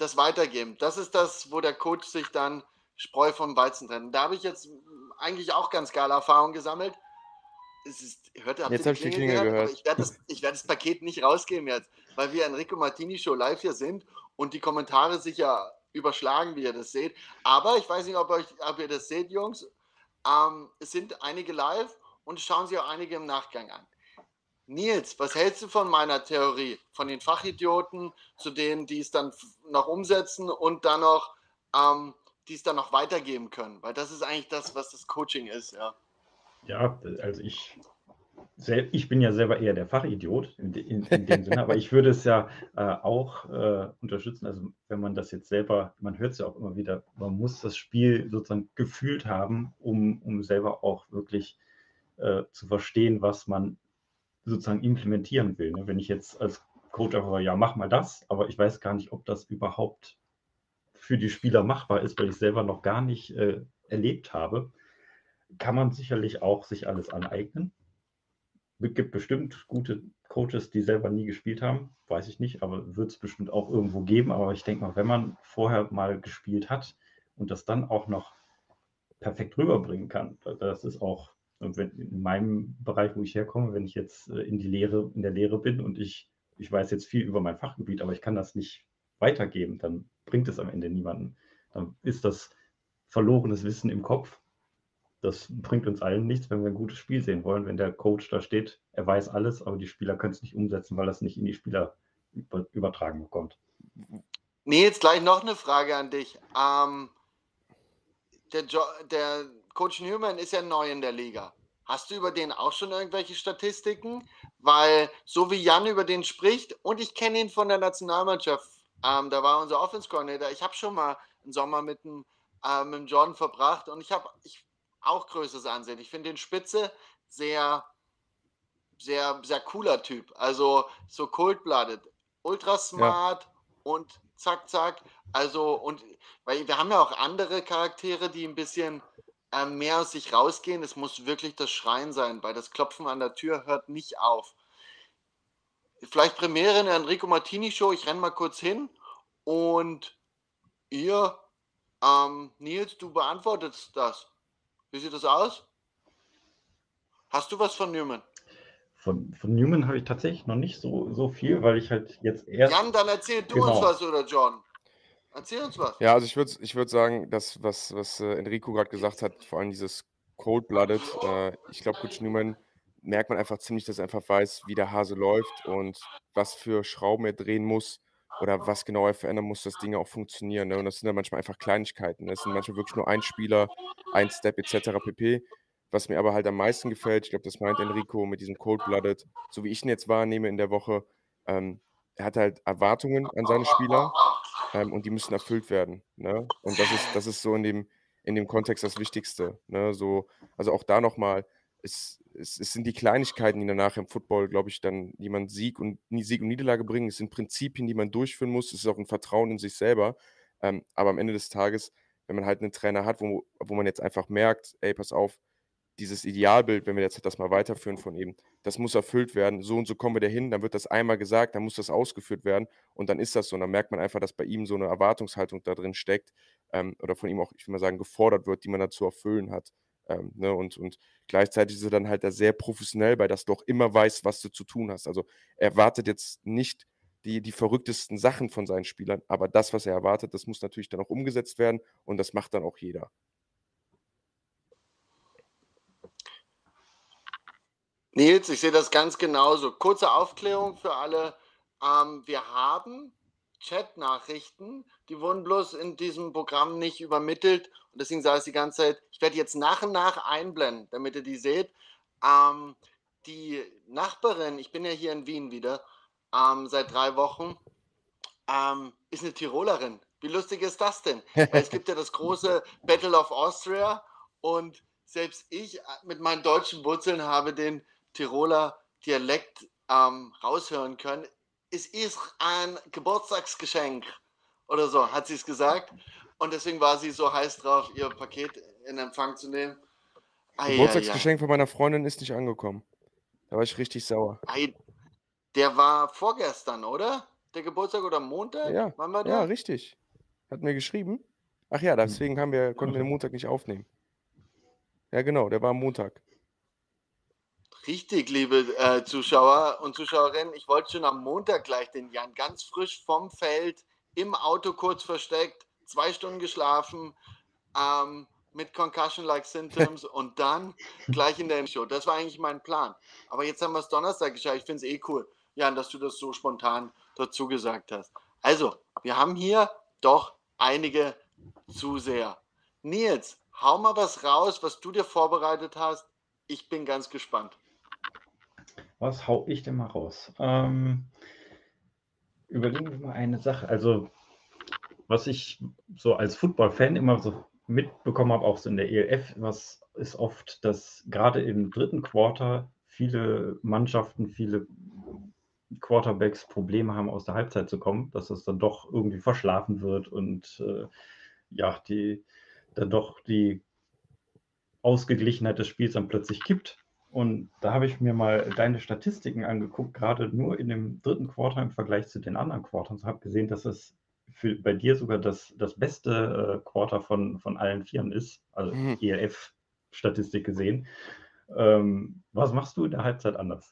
das Weitergeben. Das ist das, wo der Coach sich dann Spreu vom Weizen trennt. Da habe ich jetzt eigentlich auch ganz geile Erfahrungen gesammelt. Es ist, hört, habt Jetzt ihr habe ich die Klingel gehört? gehört. Aber ich werde das, ich werde das Paket nicht rausgeben jetzt, weil wir Enrico Martini Show live hier sind und die Kommentare sich ja überschlagen, wie ihr das seht. Aber ich weiß nicht, ob, euch, ob ihr das seht, Jungs. Ähm, es sind einige live und es schauen sich auch einige im Nachgang an. Nils, was hältst du von meiner Theorie? Von den Fachidioten zu denen, die es dann noch umsetzen und dann noch, ähm, die es dann noch weitergeben können? Weil das ist eigentlich das, was das Coaching ist, ja. Ja, also ich, sel- ich bin ja selber eher der Fachidiot in, de- in, in dem Sinne, aber ich würde es ja äh, auch äh, unterstützen. Also wenn man das jetzt selber, man hört es ja auch immer wieder, man muss das Spiel sozusagen gefühlt haben, um, um selber auch wirklich äh, zu verstehen, was man sozusagen implementieren will. Ne? Wenn ich jetzt als Coach einfach sage, ja, mach mal das, aber ich weiß gar nicht, ob das überhaupt für die Spieler machbar ist, weil ich selber noch gar nicht äh, erlebt habe, kann man sicherlich auch sich alles aneignen. Es gibt bestimmt gute Coaches, die selber nie gespielt haben, weiß ich nicht, aber wird es bestimmt auch irgendwo geben. Aber ich denke mal, wenn man vorher mal gespielt hat und das dann auch noch perfekt rüberbringen kann, das ist auch wenn, in meinem Bereich, wo ich herkomme, wenn ich jetzt äh, in die Lehre, in der Lehre bin und ich, ich weiß jetzt viel über mein Fachgebiet, aber ich kann das nicht weitergeben, dann bringt es am Ende niemanden. Dann ist das verlorenes Wissen im Kopf. Das bringt uns allen nichts, wenn wir ein gutes Spiel sehen wollen. Wenn der Coach da steht, er weiß alles, aber die Spieler können es nicht umsetzen, weil er es nicht in die Spieler über, übertragen bekommt. Nee, jetzt gleich noch eine Frage an dich. Ähm, der, jo der Coach Newman ist ja neu in der Liga. Hast du über den auch schon irgendwelche Statistiken? Weil so wie Jan über den spricht, und ich kenne ihn von der Nationalmannschaft, ähm, da war unser Offense Coordinator, ich habe schon mal einen Sommer mit dem, äh, mit dem Jordan verbracht und ich habe ich, auch größeres Ansehen. Ich finde den Spitze sehr, sehr, sehr cooler Typ. Also so cold-blooded, ultra smart ja. und zack, zack. Also, und weil wir haben ja auch andere Charaktere, die ein bisschen äh, mehr aus sich rausgehen. Es muss wirklich das Schreien sein, weil das Klopfen an der Tür hört nicht auf. Vielleicht Premiere in der Enrico Martini Show. Ich renne mal kurz hin und ihr, ähm, Nils, du beantwortest das. Wie sieht das aus? Hast du was von Newman? Von, von Newman habe ich tatsächlich noch nicht so, so viel, weil ich halt jetzt erst... Jan, dann erzähl du genau. uns was, oder John? Erzähl uns was. Ja, also ich würde ich würd sagen, dass was, was äh, Enrico gerade gesagt hat, vor allem dieses Cold-Blooded, äh, ich glaube, Coach Newman merkt man einfach ziemlich, dass er einfach weiß, wie der Hase läuft und was für Schrauben er drehen muss oder was genau er verändern muss, dass Dinge auch funktionieren. Ne? Und das sind dann manchmal einfach Kleinigkeiten. Das sind manchmal wirklich nur ein Spieler, ein Step et cetera pp. Was mir aber halt am meisten gefällt, ich glaube, das meint Enrico mit diesem Cold-Blooded, so wie ich ihn jetzt wahrnehme in der Woche, ähm, er hat halt Erwartungen an seine Spieler ähm, und die müssen erfüllt werden. Ne? Und das ist, das ist so in dem, in dem Kontext das Wichtigste. Ne? So, also auch da nochmal, es, es, es sind die Kleinigkeiten, die danach im Football, glaube ich, dann, die man Sieg und, Sieg und Niederlage bringen. Es sind Prinzipien, die man durchführen muss. Es ist auch ein Vertrauen in sich selber. Ähm, aber am Ende des Tages, wenn man halt einen Trainer hat, wo, wo man jetzt einfach merkt, ey, pass auf, dieses Idealbild, wenn wir jetzt das mal weiterführen von ihm, das muss erfüllt werden, so und so kommen wir dahin, dann wird das einmal gesagt, dann muss das ausgeführt werden und dann ist das so und dann merkt man einfach, dass bei ihm so eine Erwartungshaltung da drin steckt ähm, oder von ihm auch, ich will mal sagen, gefordert wird, die man dazu erfüllen hat. Ähm, ne? und, und gleichzeitig ist er dann halt da sehr professionell, weil das doch immer weiß, was du zu tun hast. Also er erwartet jetzt nicht die, die verrücktesten Sachen von seinen Spielern, aber das, was er erwartet, das muss natürlich dann auch umgesetzt werden und das macht dann auch jeder. Nils, ich sehe das ganz genauso. Kurze Aufklärung für alle. Ähm, wir haben Chat-Nachrichten, die wurden bloß in diesem Programm nicht übermittelt. Und deswegen sage ich die ganze Zeit, ich werde jetzt nach und nach einblenden, damit ihr die seht. Ähm, die Nachbarin, ich bin ja hier in Wien wieder, ähm, seit drei Wochen, ähm, ist eine Tirolerin. Wie lustig ist das denn? Weil es gibt ja das große Battle of Austria und selbst ich mit meinen deutschen Wurzeln habe den Tiroler Dialekt ähm, raushören können. Es ist ein Geburtstagsgeschenk oder so, hat sie es gesagt. Und deswegen war sie so heiß drauf, ihr Paket in Empfang zu nehmen. Ei, Geburtstagsgeschenk ei, ei. von meiner Freundin ist nicht angekommen. Da war ich richtig sauer. Ei, der war vorgestern, oder? der Geburtstag oder Montag? Ja, Wann war ja, der? richtig. Hat mir geschrieben. Ach ja, deswegen haben wir, konnten wir den Montag nicht aufnehmen. Ja, genau, der war am Montag. Richtig, liebe äh, Zuschauer und Zuschauerinnen, ich wollte schon am Montag gleich den Jan ganz frisch vom Feld, im Auto kurz versteckt, zwei Stunden geschlafen, ähm, mit Concussion-like Symptoms und dann gleich in der Show. Das war eigentlich mein Plan. Aber jetzt haben wir es Donnerstag geschafft. Ich finde es eh cool, Jan, dass du das so spontan dazu gesagt hast. Also, wir haben hier doch einige Zuseher. Nils, hau mal was raus, was du dir vorbereitet hast. Ich bin ganz gespannt. Was hau ich denn mal raus? Ähm, überlegen wir mal eine Sache. Also, was ich so als Football-Fan immer so mitbekommen habe, auch so in der E L F, was ist oft, dass gerade im dritten Quarter viele Mannschaften, viele Quarterbacks Probleme haben, aus der Halbzeit zu kommen, dass es dann doch irgendwie verschlafen wird und äh, ja, die dann doch die Ausgeglichenheit des Spiels dann plötzlich kippt. Und da habe ich mir mal deine Statistiken angeguckt, gerade nur in dem dritten Quarter im Vergleich zu den anderen Quartern. Ich habe gesehen, dass es für, bei dir sogar das, das beste äh, Quarter von, von allen Vieren ist, also Mhm. E L F-Statistik gesehen. Ähm, was machst du in der Halbzeit anders?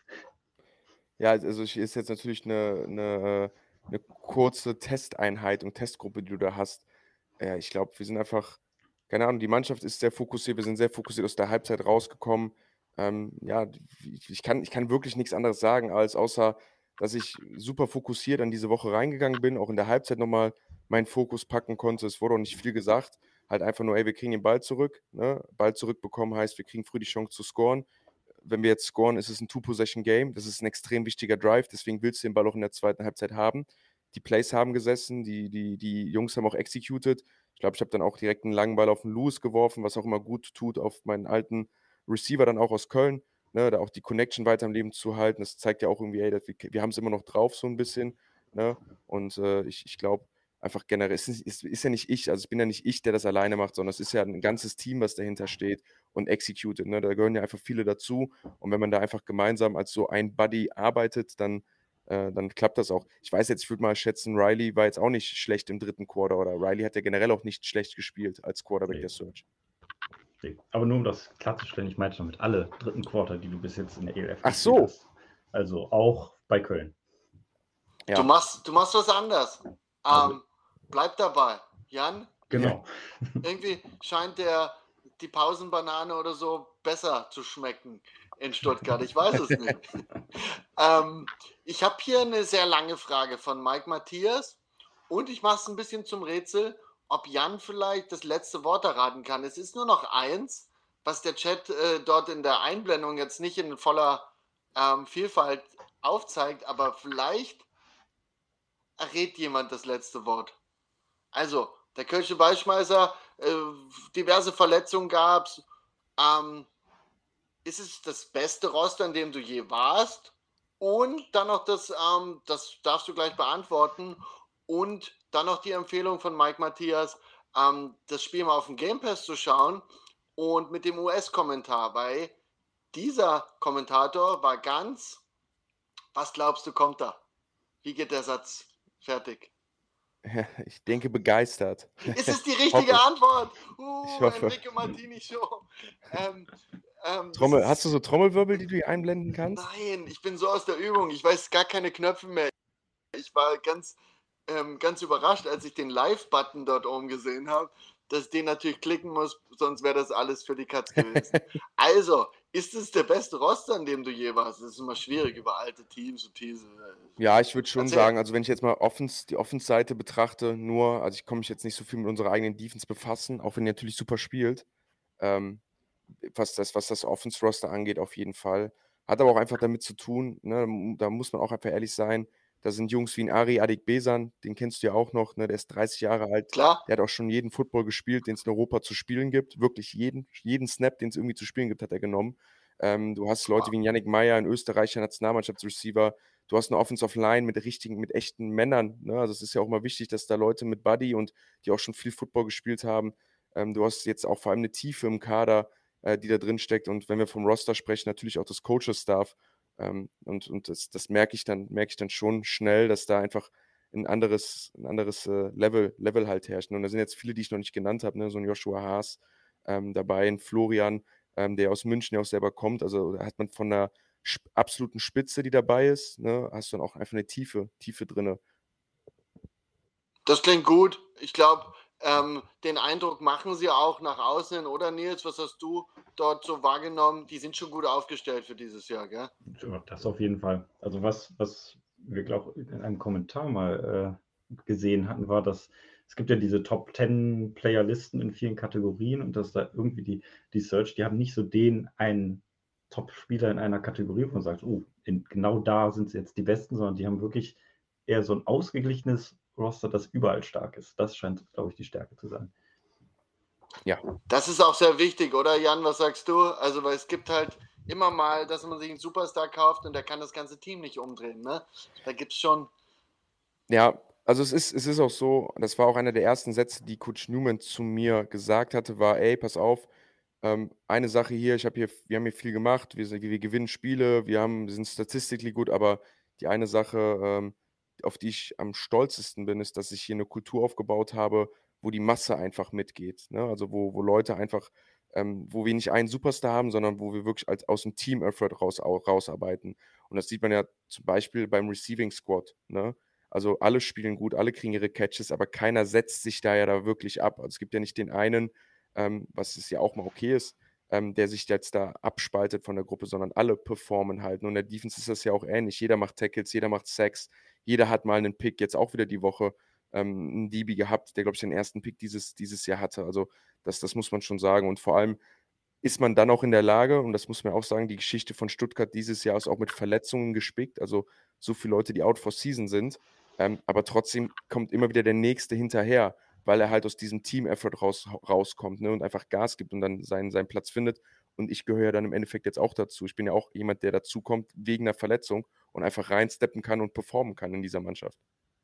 Ja, also ich ist jetzt natürlich eine, eine, eine kurze Testeinheit und Testgruppe, die du da hast. Ja, ich glaube, wir sind einfach, keine Ahnung, die Mannschaft ist sehr fokussiert, wir sind sehr fokussiert aus der Halbzeit rausgekommen. Ähm, ja, ich ich kann, ich kann wirklich nichts anderes sagen, als außer, dass ich super fokussiert an diese Woche reingegangen bin, auch in der Halbzeit nochmal meinen Fokus packen konnte. Es wurde auch nicht viel gesagt, halt einfach nur, ey, wir kriegen den Ball zurück. Ne? Ball zurückbekommen heißt, wir kriegen früh die Chance zu scoren. Wenn wir jetzt scoren, ist es ein Two-Possession-Game. Das ist ein extrem wichtiger Drive, deswegen willst du den Ball auch in der zweiten Halbzeit haben. Die Plays haben gesessen, die, die, die Jungs haben auch executed. Ich glaube, ich habe dann auch direkt einen langen Ball auf den Lewis geworfen, was auch immer gut tut, auf meinen alten Receiver dann auch aus Köln, ne, da auch die Connection weiter am Leben zu halten. Das zeigt ja auch irgendwie, ey, dass wir, wir haben es immer noch drauf, so ein bisschen. Ne? Und äh, ich, ich glaube, einfach generell, es ist, ist, ist ja nicht ich, also es bin ja nicht ich, der das alleine macht, sondern es ist ja ein ganzes Team, was dahinter steht und executed. Ne? Da gehören ja einfach viele dazu. Und wenn man da einfach gemeinsam als so ein Buddy arbeitet, dann, äh, dann klappt das auch. Ich weiß jetzt, ich würde mal schätzen, Riley war jetzt auch nicht schlecht im dritten Quarter oder Riley hat ja generell auch nicht schlecht gespielt als Quarterback Nee. der Search. Nee. Aber nur um das klarzustellen, ich meinte damit alle dritten Quarter, die du bis jetzt in der E L F Ach gespielt so. hast. Also auch bei Köln. Ja. Du, machst, du machst was anders. Ähm, Also- bleib dabei. Jan, Genau. irgendwie scheint der die Pausenbanane oder so besser zu schmecken in Stuttgart. Ich weiß es nicht. ähm, ich habe hier eine sehr lange Frage von Mike Matthias und ich mache es ein bisschen zum Rätsel, ob Jan vielleicht das letzte Wort erraten kann. Es ist nur noch eins, was der Chat äh, dort in der Einblendung jetzt nicht in voller ähm, Vielfalt aufzeigt, aber vielleicht errät jemand das letzte Wort. Also, der Kölsche Ballschmeißer, äh, diverse Verletzungen gab es. Ähm, ist es das beste Roster, in dem du je warst? Und dann noch das, ähm, das darfst du gleich beantworten. Und dann noch die Empfehlung von Mike Matthias, ähm, das Spiel mal auf dem Game Pass zu schauen und mit dem U S-Kommentar, weil dieser Kommentator war ganz, was glaubst du, kommt da? Wie geht der Satz fertig? Ich denke begeistert. Ist es die richtige Hoffe. Antwort? Uh, Ich hoffe. Enrico Martini Show. Ähm, ähm, Trommel, das hast du ist, so Trommelwirbel, die du hier einblenden kannst? Nein, ich bin so aus der Übung. Ich weiß gar keine Knöpfe mehr. Ich war ganz, ähm, ganz überrascht, als ich den Live-Button dort oben gesehen habe, dass ich den natürlich klicken muss, sonst wäre das alles für die Katz gewesen. Also, ist es der beste Roster, an dem du je warst? Das ist immer schwierig über alte Teams und Teams. Ja, ich würde schon Erzähl. sagen, also wenn ich jetzt mal Offense, die Offense-Seite betrachte, nur, also ich komme mich jetzt nicht so viel mit unserer eigenen Defense befassen, auch wenn die natürlich super spielt. Ähm, was das, was das Offense-Roster angeht, auf jeden Fall. Hat aber auch einfach damit zu tun, ne, da muss man auch einfach ehrlich sein, da sind Jungs wie ein Ari Adegbesan, den kennst du ja auch noch, ne, der ist dreißig Jahre alt, Klar, der hat auch schon jeden Football gespielt, den es in Europa zu spielen gibt, wirklich jeden, jeden Snap, den es irgendwie zu spielen gibt, hat er genommen. Ähm, du hast Leute wie ein Yannick Meyer, ein österreichischer Nationalmannschaftsreceiver, du hast eine Offensive Line mit richtigen, mit echten Männern, ne? Also es ist ja auch immer wichtig, dass da Leute mit Buddy und die auch schon viel Football gespielt haben, ähm, du hast jetzt auch vor allem eine Tiefe im Kader, äh, die da drin steckt. Und wenn wir vom Roster sprechen, natürlich auch das Coaches-Staff. Ähm, und und das, das merke ich dann, merke ich dann schon schnell, dass da einfach ein anderes, ein anderes äh, Level, Level halt herrscht. Und da sind jetzt viele, die ich noch nicht genannt habe, ne? So ein Joshua Haas ähm, dabei, ein Florian, ähm, der aus München ja auch selber kommt. Also da hat man von der sp- absoluten Spitze, die dabei ist, ne, hast du dann auch einfach eine Tiefe, Tiefe drin. Das klingt gut. Ich glaube, ähm, den Eindruck machen sie auch nach außen hin, oder Nils? Was hast du dort so wahrgenommen? Die sind schon gut aufgestellt für dieses Jahr, gell? Ja, das auf jeden Fall. Also was, was wir, glaube ich, in einem Kommentar mal äh, gesehen hatten, war, dass es gibt ja diese Top zehn Player-Listen in vielen Kategorien und dass da irgendwie die, die Search, die haben nicht so den einen Top-Spieler in einer Kategorie, wo man sagt, oh, in, genau da sind sie jetzt die Besten, sondern die haben wirklich eher so ein ausgeglichenes Roster, das überall stark ist. Das scheint, glaube ich, die Stärke zu sein. Ja, Das ist auch sehr wichtig, oder Jan? Was sagst du? Also, weil es gibt halt immer mal, dass man sich einen Superstar kauft und der kann das ganze Team nicht umdrehen. Ne? Da gibt es schon. ja, also es ist, es ist auch so, das war auch einer der ersten Sätze, die Coach Newman zu mir gesagt hatte, war, ey, pass auf, ähm, eine Sache hier, ich habe hier, wir haben hier viel gemacht, wir, sind- wir gewinnen Spiele, wir haben, wir sind statistically gut, aber die eine Sache, ähm, auf die ich am stolzesten bin, ist, dass ich hier eine Kultur aufgebaut habe, wo die Masse einfach mitgeht. Ne? Also wo, wo Leute einfach, ähm, wo wir nicht einen Superstar haben, sondern wo wir wirklich als, aus dem Team-Effort raus, au- rausarbeiten. Und das sieht man ja zum Beispiel beim Receiving Squad. Ne? Also alle spielen gut, alle kriegen ihre Catches, aber keiner setzt sich da ja da wirklich ab. Also es gibt ja nicht den einen, ähm, was es ja auch mal okay ist, ähm, der sich jetzt da abspaltet von der Gruppe, sondern alle performen halt. Und in der Defense ist das ja auch ähnlich. Jeder macht Tackles, jeder macht Sacks, jeder hat mal einen Pick, jetzt auch wieder die Woche ähm, einen D B gehabt, der, glaube ich, den ersten Pick dieses, dieses Jahr hatte. Also das, das muss man schon sagen. Und vor allem ist man dann auch in der Lage, und das muss man auch sagen, die Geschichte von Stuttgart dieses Jahr ist auch mit Verletzungen gespickt, also so viele Leute, die out for season sind, ähm, aber trotzdem kommt immer wieder der Nächste hinterher, weil er halt aus diesem Team-Effort raus, rauskommt, ne, und einfach Gas gibt und dann seinen, seinen Platz findet. Und ich gehöre ja dann im Endeffekt jetzt auch dazu. Ich bin ja auch jemand, der dazukommt wegen einer Verletzung und einfach reinsteppen kann und performen kann in dieser Mannschaft.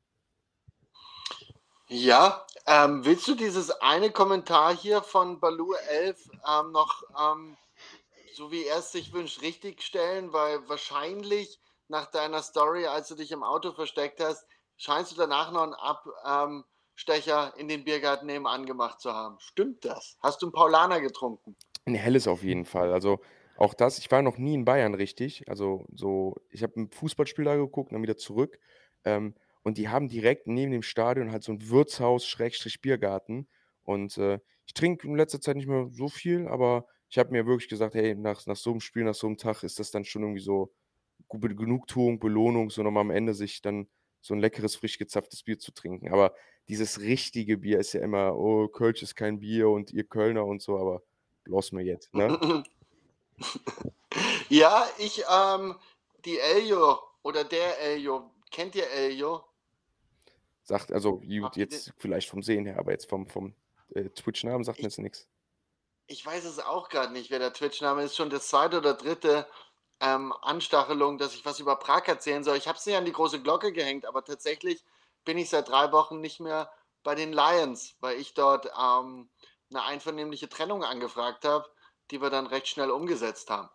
Ja, ähm, willst du dieses eine Kommentar hier von Baloo elf ähm, noch, ähm, so wie er es sich wünscht, richtig stellen? Weil wahrscheinlich nach deiner Story, als du dich im Auto versteckt hast, scheinst du danach noch einen Abstecher in den Biergarten nebenan gemacht zu haben. Stimmt das? Hast du einen Paulaner getrunken? Ein helles auf jeden Fall. Also auch das, ich war noch nie in Bayern richtig. Also so, ich habe ein Fußballspiel da geguckt, dann wieder zurück. Ähm, und die haben direkt neben dem Stadion halt so ein Wirtshaus, Schrägstrich Biergarten. Und äh, ich trinke in letzter Zeit nicht mehr so viel, aber ich habe mir wirklich gesagt, hey, nach, nach so einem Spiel, nach so einem Tag ist das dann schon irgendwie so Gu- Genugtuung, Belohnung, so nochmal am Ende sich dann so ein leckeres, frisch gezapftes Bier zu trinken. Aber dieses richtige Bier ist ja immer, oh, Kölsch ist kein Bier und ihr Kölner und so, aber bloß mir jetzt, ne? Ja, ich, ähm, die Elio oder der Elio, kennt ihr Elio? Sagt, also gut, Habt ihr den? jetzt vielleicht vom Sehen her, aber jetzt vom, vom äh, Twitch-Namen sagt mir Ich, jetzt nichts. ich weiß es auch gerade nicht, wer der Twitch-Name ist. Schon das zweite oder dritte ähm, Anstachelung, dass ich was über Prag erzählen soll. Ich habe es nicht an die große Glocke gehängt, aber tatsächlich bin ich seit drei Wochen nicht mehr bei den Lions, weil ich dort ähm, eine einvernehmliche Trennung angefragt habe, die wir dann recht schnell umgesetzt haben.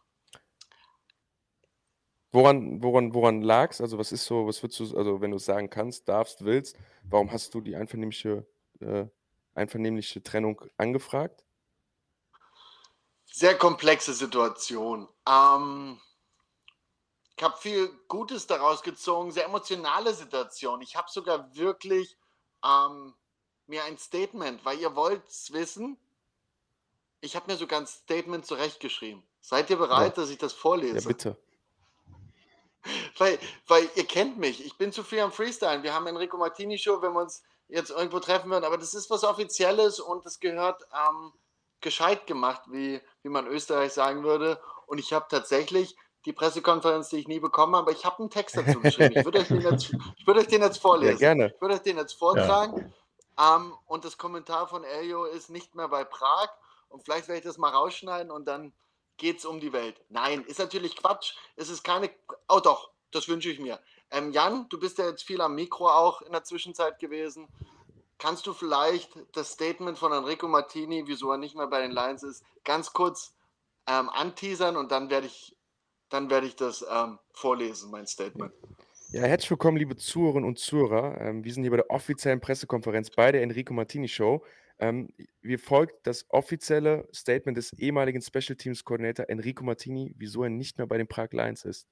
Woran, woran, woran lag's? Also was ist so, was würdest du, also wenn du es sagen kannst, darfst, willst, warum hast du die einvernehmliche, äh, einvernehmliche Trennung angefragt? Sehr komplexe Situation. Ähm, ich habe viel Gutes daraus gezogen, sehr emotionale Situation. Ich habe sogar wirklich ähm, mir ein Statement, weil ihr wollt es wissen, ich habe mir sogar ein Statement zurechtgeschrieben. Seid ihr bereit, Ja, dass ich das ja, vorlese? bitte. Weil, weil ihr kennt mich, ich bin zu viel am Freestyle. Wir haben Enrico Martini Show, wenn wir uns jetzt irgendwo treffen würden, aber das ist was Offizielles und das gehört ähm, gescheit gemacht, wie, wie man Österreich sagen würde. Und ich habe tatsächlich die Pressekonferenz, die ich nie bekommen habe, aber ich habe einen Text dazu geschrieben. Ich würde euch den jetzt, ich würde euch den jetzt Ja, vorlesen. gerne. Ich würde euch den jetzt Ja, vortragen. Ähm, und das Kommentar von Elio ist nicht mehr bei Prag. Und vielleicht werde ich das mal rausschneiden und dann geht es um die Welt. Nein, ist natürlich Quatsch. Es ist keine. Oh doch, das wünsche ich mir. Ähm, Jan, du bist ja jetzt viel am Mikro auch in der Zwischenzeit gewesen. Kannst du vielleicht das Statement von Enrico Martini, wieso er nicht mehr bei den Lions ist, ganz kurz ähm, anteasern und dann werde ich, dann werde ich das ähm, vorlesen, mein Statement. Ja, herzlich willkommen, liebe Zuhörerinnen und Zuhörer. Ähm, wir sind hier bei der offiziellen Pressekonferenz bei der Enrico Martini Show. Ähm, wie folgt das offizielle Statement des ehemaligen Special Teams Coordinator Enrico Martini, wieso er nicht mehr bei den Prag Lions ist.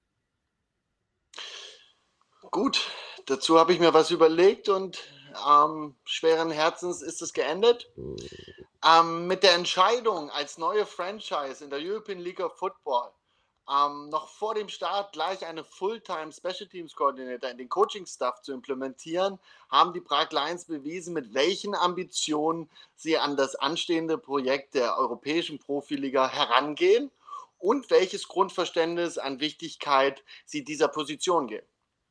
Gut, dazu habe ich mir was überlegt und ähm, schweren Herzens ist es geendet. Ähm, mit der Entscheidung als neue Franchise in der European League of Football ähm, noch vor dem Start gleich eine Fulltime Special Teams Coordinator in den Coaching-Staff zu implementieren, haben die Prag Lions bewiesen, mit welchen Ambitionen sie an das anstehende Projekt der europäischen Profiliga herangehen und welches Grundverständnis an Wichtigkeit sie dieser Position geben.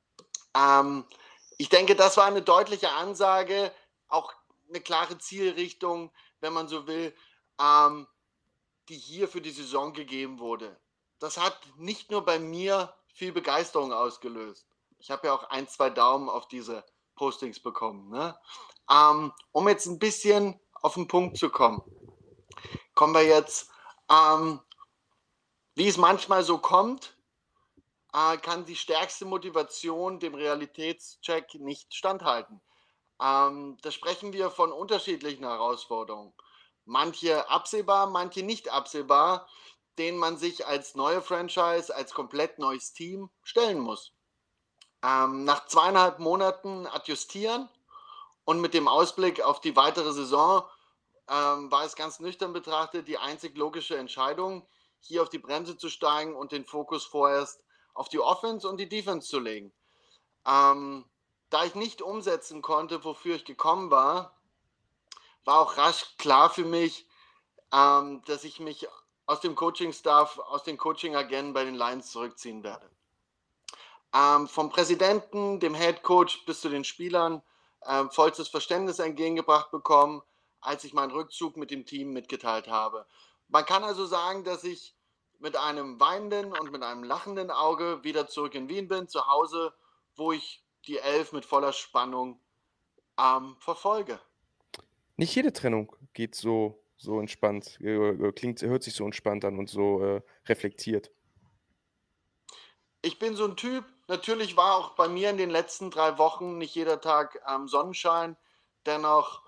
Ähm, ich denke, das war eine deutliche Ansage, auch eine klare Zielrichtung, wenn man so will, ähm, die hier für die Saison gegeben wurde. Das hat nicht nur bei mir viel Begeisterung ausgelöst. Ich habe ja auch ein, zwei Daumen auf diese Postings bekommen. Ne? Ähm, um jetzt ein bisschen auf den Punkt zu kommen, kommen wir jetzt, ähm, wie es manchmal so kommt, äh, kann die stärkste Motivation dem Realitätscheck nicht standhalten. Ähm, da sprechen wir von unterschiedlichen Herausforderungen. Manche absehbar, manche nicht absehbar, denen man sich als neue Franchise, als komplett neues Team stellen muss. Ähm, nach zweieinhalb Monaten adjustieren und mit dem Ausblick auf die weitere Saison ähm, war es ganz nüchtern betrachtet die einzig logische Entscheidung, hier auf die Bremse zu steigen und den Fokus vorerst auf die Offense und die Defense zu legen. Ähm, da ich nicht umsetzen konnte, wofür ich gekommen war, war auch rasch klar für mich, ähm, dass ich mich aus dem Coaching-Staff, aus den Coaching-Agenten bei den Lions zurückziehen werde. Ähm, vom Präsidenten, dem Head-Coach bis zu den Spielern ähm, vollstes Verständnis entgegengebracht bekommen, als ich meinen Rückzug mit dem Team mitgeteilt habe. Man kann also sagen, dass ich mit einem weinenden und mit einem lachenden Auge wieder zurück in Wien bin, zu Hause, wo ich die Elf mit voller Spannung ähm, verfolge. Nicht jede Trennung geht so, so entspannt, äh, klingt, hört sich so entspannt an und so äh, reflektiert. Ich bin so ein Typ, natürlich war auch bei mir in den letzten drei Wochen nicht jeder Tag ähm, Sonnenschein, dennoch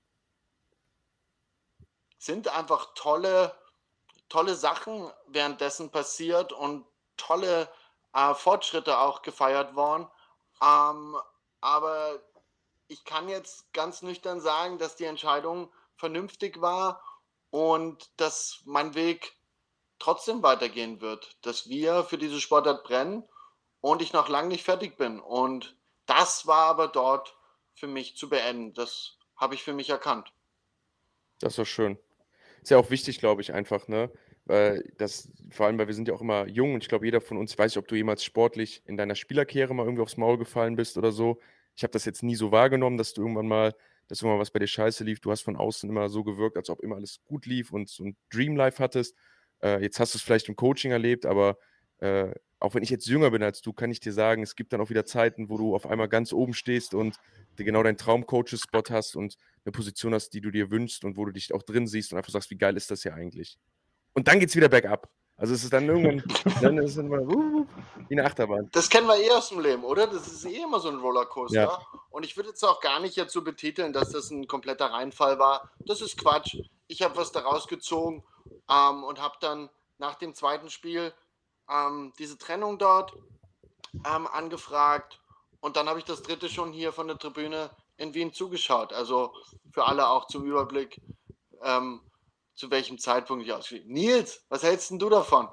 sind einfach tolle, tolle Sachen währenddessen passiert und tolle äh, Fortschritte auch gefeiert worden. Ähm, aber ich kann jetzt ganz nüchtern sagen, dass die Entscheidung vernünftig war und dass mein Weg trotzdem weitergehen wird, dass wir für diese Sportart brennen und ich noch lange nicht fertig bin. Und das war aber dort für mich zu beenden. Das habe ich für mich erkannt. Das ist doch schön. Ist ja auch wichtig, glaube ich, einfach, ne? Weil das, vor allem, weil wir sind ja auch immer jung und ich glaube, jeder von uns, weiß nicht, ob du jemals sportlich in deiner Spielerkarriere mal irgendwie aufs Maul gefallen bist oder so. Ich habe das jetzt nie so wahrgenommen, dass du irgendwann mal, dass irgendwann was bei dir scheiße lief. Du hast von außen immer so gewirkt, als ob immer alles gut lief und so ein Dreamlife hattest. Äh, jetzt hast du es vielleicht im Coaching erlebt, aber äh, auch wenn ich jetzt jünger bin als du, kann ich dir sagen, es gibt dann auch wieder Zeiten, wo du auf einmal ganz oben stehst und dir genau deinen Traum-Coaches-Spot hast und eine Position hast, die du dir wünschst und wo du dich auch drin siehst und einfach sagst, wie geil ist das hier eigentlich? Und dann geht es wieder bergab. Also es ist dann irgendwann, dann ist es immer uh, wie eine Achterbahn. Das kennen wir eh aus dem Leben, oder? Das ist eh immer so ein Rollercoaster. Ja. Und ich würde jetzt auch gar nicht jetzt so betiteln, dass das ein kompletter Reinfall war. Das ist Quatsch. Ich habe was daraus gezogen ähm, und habe dann nach dem zweiten Spiel ähm, diese Trennung dort ähm, angefragt. Und dann habe ich das dritte schon hier von der Tribüne in Wien zugeschaut. Also für alle auch zum Überblick, ähm, zu welchem Zeitpunkt ich ausgehe. Nils, was hältst denn du davon?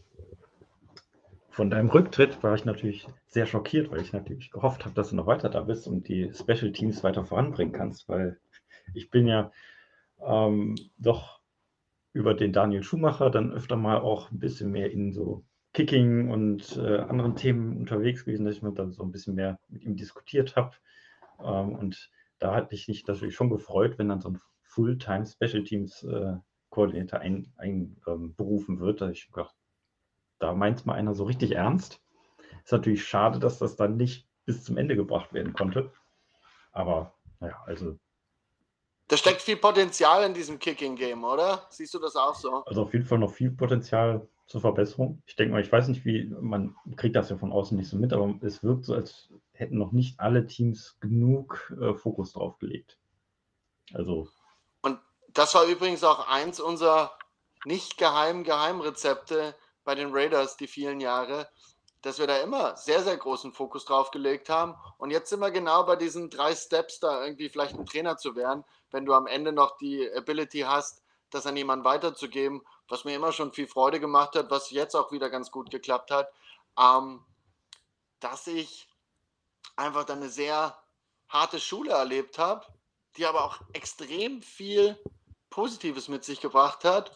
Von deinem Rücktritt war ich natürlich sehr schockiert, weil ich natürlich gehofft habe, dass du noch weiter da bist und die Special Teams weiter voranbringen kannst, weil ich bin ja ähm, doch über den Daniel Schumacher dann öfter mal auch ein bisschen mehr in so Kicking und äh, anderen Themen unterwegs gewesen, dass ich mir dann so ein bisschen mehr mit ihm diskutiert habe. Ähm, und da hatte ich mich natürlich schon gefreut, wenn dann so ein Fulltime Special Teams äh, Koordinator einberufen ein, ähm, wird. Da ich gedacht, da meint mal einer so richtig ernst. Ist natürlich schade, dass das dann nicht bis zum Ende gebracht werden konnte. Aber naja, also. Da steckt viel Potenzial in diesem Kicking-Game, oder? Siehst du das auch so? Also auf jeden Fall noch viel Potenzial zur Verbesserung. Ich denke mal, ich weiß nicht, wie, man kriegt das ja von außen nicht so mit, aber es wirkt so, als hätten noch nicht alle Teams genug äh, Fokus drauf gelegt. Also, Und das war übrigens auch eins unserer nicht geheimen Geheimrezepte bei den Raiders die vielen Jahre, dass wir da immer sehr, sehr großen Fokus drauf gelegt haben. Und jetzt sind wir genau bei diesen drei Steps, da irgendwie vielleicht ein Trainer zu werden, wenn du am Ende noch die Ability hast, das an jemanden weiterzugeben, was mir immer schon viel Freude gemacht hat, was jetzt auch wieder ganz gut geklappt hat, ähm, dass ich einfach dann eine sehr harte Schule erlebt habe, die aber auch extrem viel Positives mit sich gebracht hat.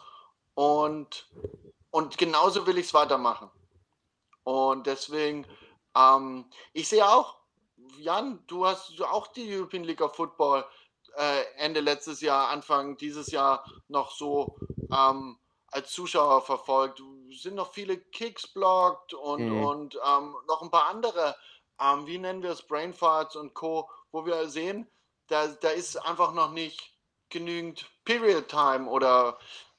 Und, und genauso will ich es weitermachen. Und deswegen, ähm, ich sehe auch, Jan, du hast auch die European League of Football äh, Ende letztes Jahr, Anfang dieses Jahr noch so ähm, als Zuschauer verfolgt. Es sind noch viele Kicks blockt und, Mhm. und ähm, noch ein paar andere, ähm, wie nennen wir es, Brainfarts und Co., wo wir sehen, da, da ist einfach noch nicht genügend Period Time oder,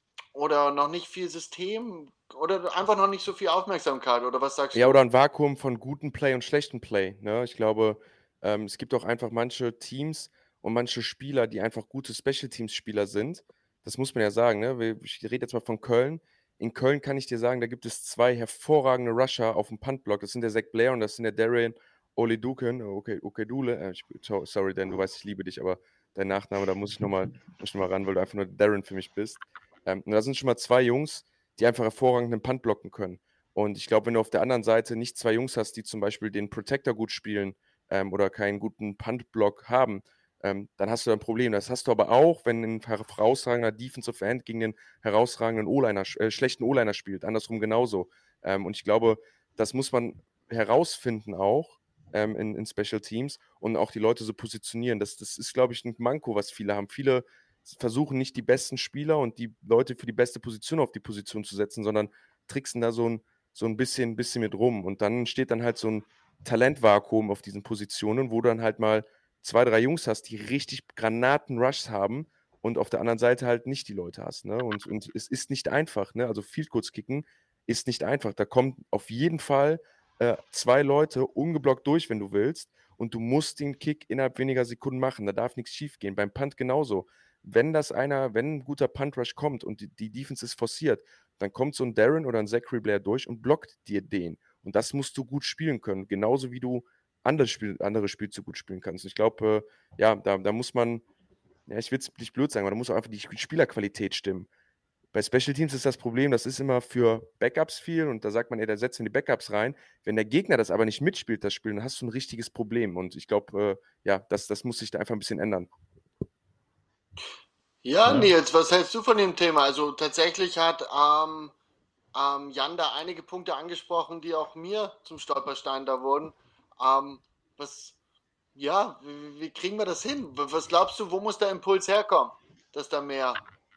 oder noch nicht viel System oder einfach noch nicht so viel Aufmerksamkeit. Oder was sagst Ja, du? oder ein Vakuum von guten Play und schlechten Play, ne? Ich glaube, ähm, es gibt auch einfach manche Teams und manche Spieler, die einfach gute Special-Teams-Spieler sind. Das muss man ja sagen, ne? Wir ich rede jetzt mal von Köln. In Köln kann ich dir sagen, da gibt es zwei hervorragende Rusher auf dem Puntblock. Das sind der Zach Blair und das sind der Darian Oleduken, okay, Okedule. Äh, ich, so- sorry, Dan, du weißt, ich liebe dich, aber dein Nachname, da muss ich nochmal muss ich noch mal ran, weil du einfach nur Darren für mich bist. Ähm, und da sind schon mal zwei Jungs, die einfach hervorragend den Punt blocken können. Und ich glaube, wenn du auf der anderen Seite nicht zwei Jungs hast, die zum Beispiel den Protector gut spielen ähm, oder keinen guten Punt-Block haben, ähm, dann hast du ein Problem. Das hast du aber auch, wenn ein herausragender Defensive End gegen den herausragenden O-Liner, äh, schlechten O-Liner spielt. Andersrum genauso. Ähm, und ich glaube, das muss man herausfinden auch ähm, in, in Special Teams und auch die Leute so positionieren. Das, das ist, glaube ich, ein Manko, was viele haben. Viele versuchen nicht die besten Spieler und die Leute für die beste Position auf die Position zu setzen, sondern tricksen da so ein so ein bisschen, bisschen mit rum. Und dann steht dann halt so ein Talentvakuum auf diesen Positionen, wo du dann halt mal zwei, drei Jungs hast, die richtig Granaten-Rushs haben und auf der anderen Seite halt nicht die Leute hast. Ne? Und, und es ist nicht einfach. Ne? Also Field Goals kicken ist nicht einfach. Da kommen auf jeden Fall äh, zwei Leute ungeblockt durch, wenn du willst. Und du musst den Kick innerhalb weniger Sekunden machen. Da darf nichts schief gehen. Beim Punt genauso. Wenn das einer, wenn ein guter Punt-Rush kommt und die, die Defense ist forciert, dann kommt so ein Darren oder ein Zachary Blair durch und blockt dir den. Und das musst du gut spielen können, genauso wie du andere, Spiel, andere Spielzüge gut spielen kannst. Ich glaube, äh, ja, da, da muss man, ja, ich will es nicht blöd sagen, aber da muss auch einfach die Spielerqualität stimmen. Bei Special Teams ist das Problem, das ist immer für Backups viel und da sagt man, ey, da setzen die Backups rein. Wenn der Gegner das aber nicht mitspielt, das Spiel, dann hast du ein richtiges Problem. Und ich glaube, äh, ja, das, das muss sich da einfach ein bisschen ändern. Ja, Ja. Nils, was hältst du von dem Thema? Also tatsächlich hat ähm, ähm, Jan da einige Punkte angesprochen, die auch mir zum Stolperstein da wurden. Ähm, was, ja, wie, wie kriegen wir das hin? Was glaubst du, wo muss der Impuls herkommen, dass da mehr?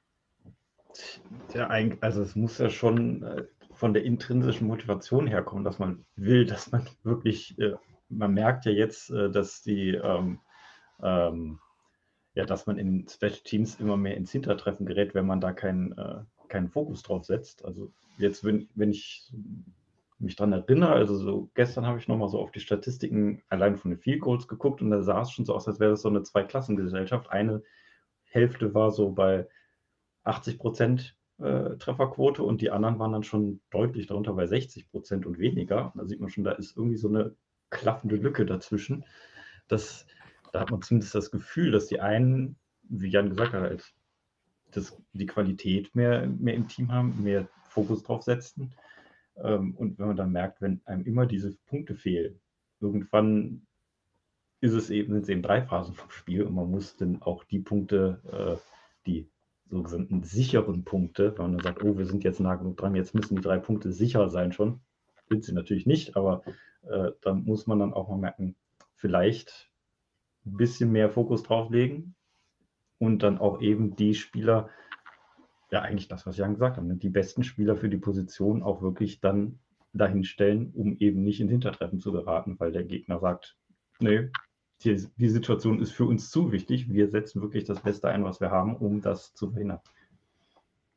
Ja, eigentlich, also es muss ja schon äh, von der intrinsischen Motivation herkommen, dass man will, dass man wirklich, äh, man merkt ja jetzt, äh, dass die, ähm, ähm, ja, dass man in Special Teams immer mehr ins Hintertreffen gerät, wenn man da keinen, äh, keinen Fokus drauf setzt. Also jetzt, wenn, wenn ich mich daran erinnere, also so gestern habe ich nochmal so auf die Statistiken allein von den Field Goals geguckt und da sah es schon so aus, als wäre das so eine Zweiklassengesellschaft. Eine Hälfte war so bei achtzig Prozent äh, Trefferquote und die anderen waren dann schon deutlich darunter bei sechzig Prozent und weniger. Da sieht man schon, da ist irgendwie so eine klaffende Lücke dazwischen. Das, da hat man zumindest das Gefühl, dass die einen, wie Jan gesagt hat, halt, dass die Qualität mehr, mehr im Team haben, mehr Fokus drauf setzen. Ähm, und wenn man dann merkt, wenn einem immer diese Punkte fehlen, irgendwann ist es eben, sind es eben drei Phasen vom Spiel und man muss dann auch die Punkte, äh, die sogenannten sicheren Punkte, wenn man dann sagt, oh, wir sind jetzt nah genug dran, jetzt müssen die drei Punkte sicher sein schon. Sind sie natürlich nicht, aber äh, da muss man dann auch mal merken, vielleicht ein bisschen mehr Fokus drauf legen und dann auch eben die Spieler, ja eigentlich das, was Jan gesagt hat, die besten Spieler für die Position auch wirklich dann dahin stellen, um eben nicht in Hintertreffen zu geraten, weil der Gegner sagt, nee, die, die Situation ist für uns zu wichtig, wir setzen wirklich das Beste ein, was wir haben, um das zu verhindern.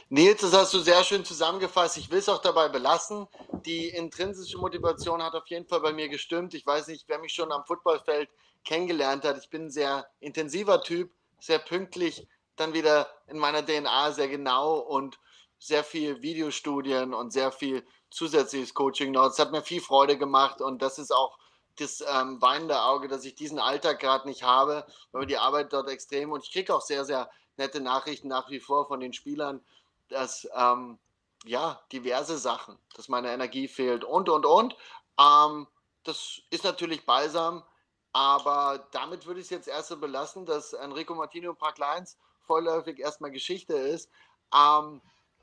Nils, das hast du sehr schön zusammengefasst. Ich will es auch dabei belassen. Die intrinsische Motivation hat auf jeden Fall bei mir gestimmt. Ich weiß nicht, wer mich schon am Footballfeld kennengelernt hat. Ich bin ein sehr intensiver Typ, sehr pünktlich, dann wieder in meiner D N A sehr genau und sehr viel Videostudien und sehr viel zusätzliches Coaching noch. Es hat mir viel Freude gemacht und das ist auch das ähm, weinende Auge, dass ich diesen Alltag gerade nicht habe, weil die Arbeit dort extrem und ich kriege auch sehr, sehr nette Nachrichten nach wie vor von den Spielern, dass ähm, ja, diverse Sachen, dass meine Energie fehlt und, und, und. Ähm, das ist natürlich balsam, aber damit würde ich es jetzt erst so belassen, dass Enrico Martini und Park Lions vorläufig erstmal Geschichte ist. Ähm,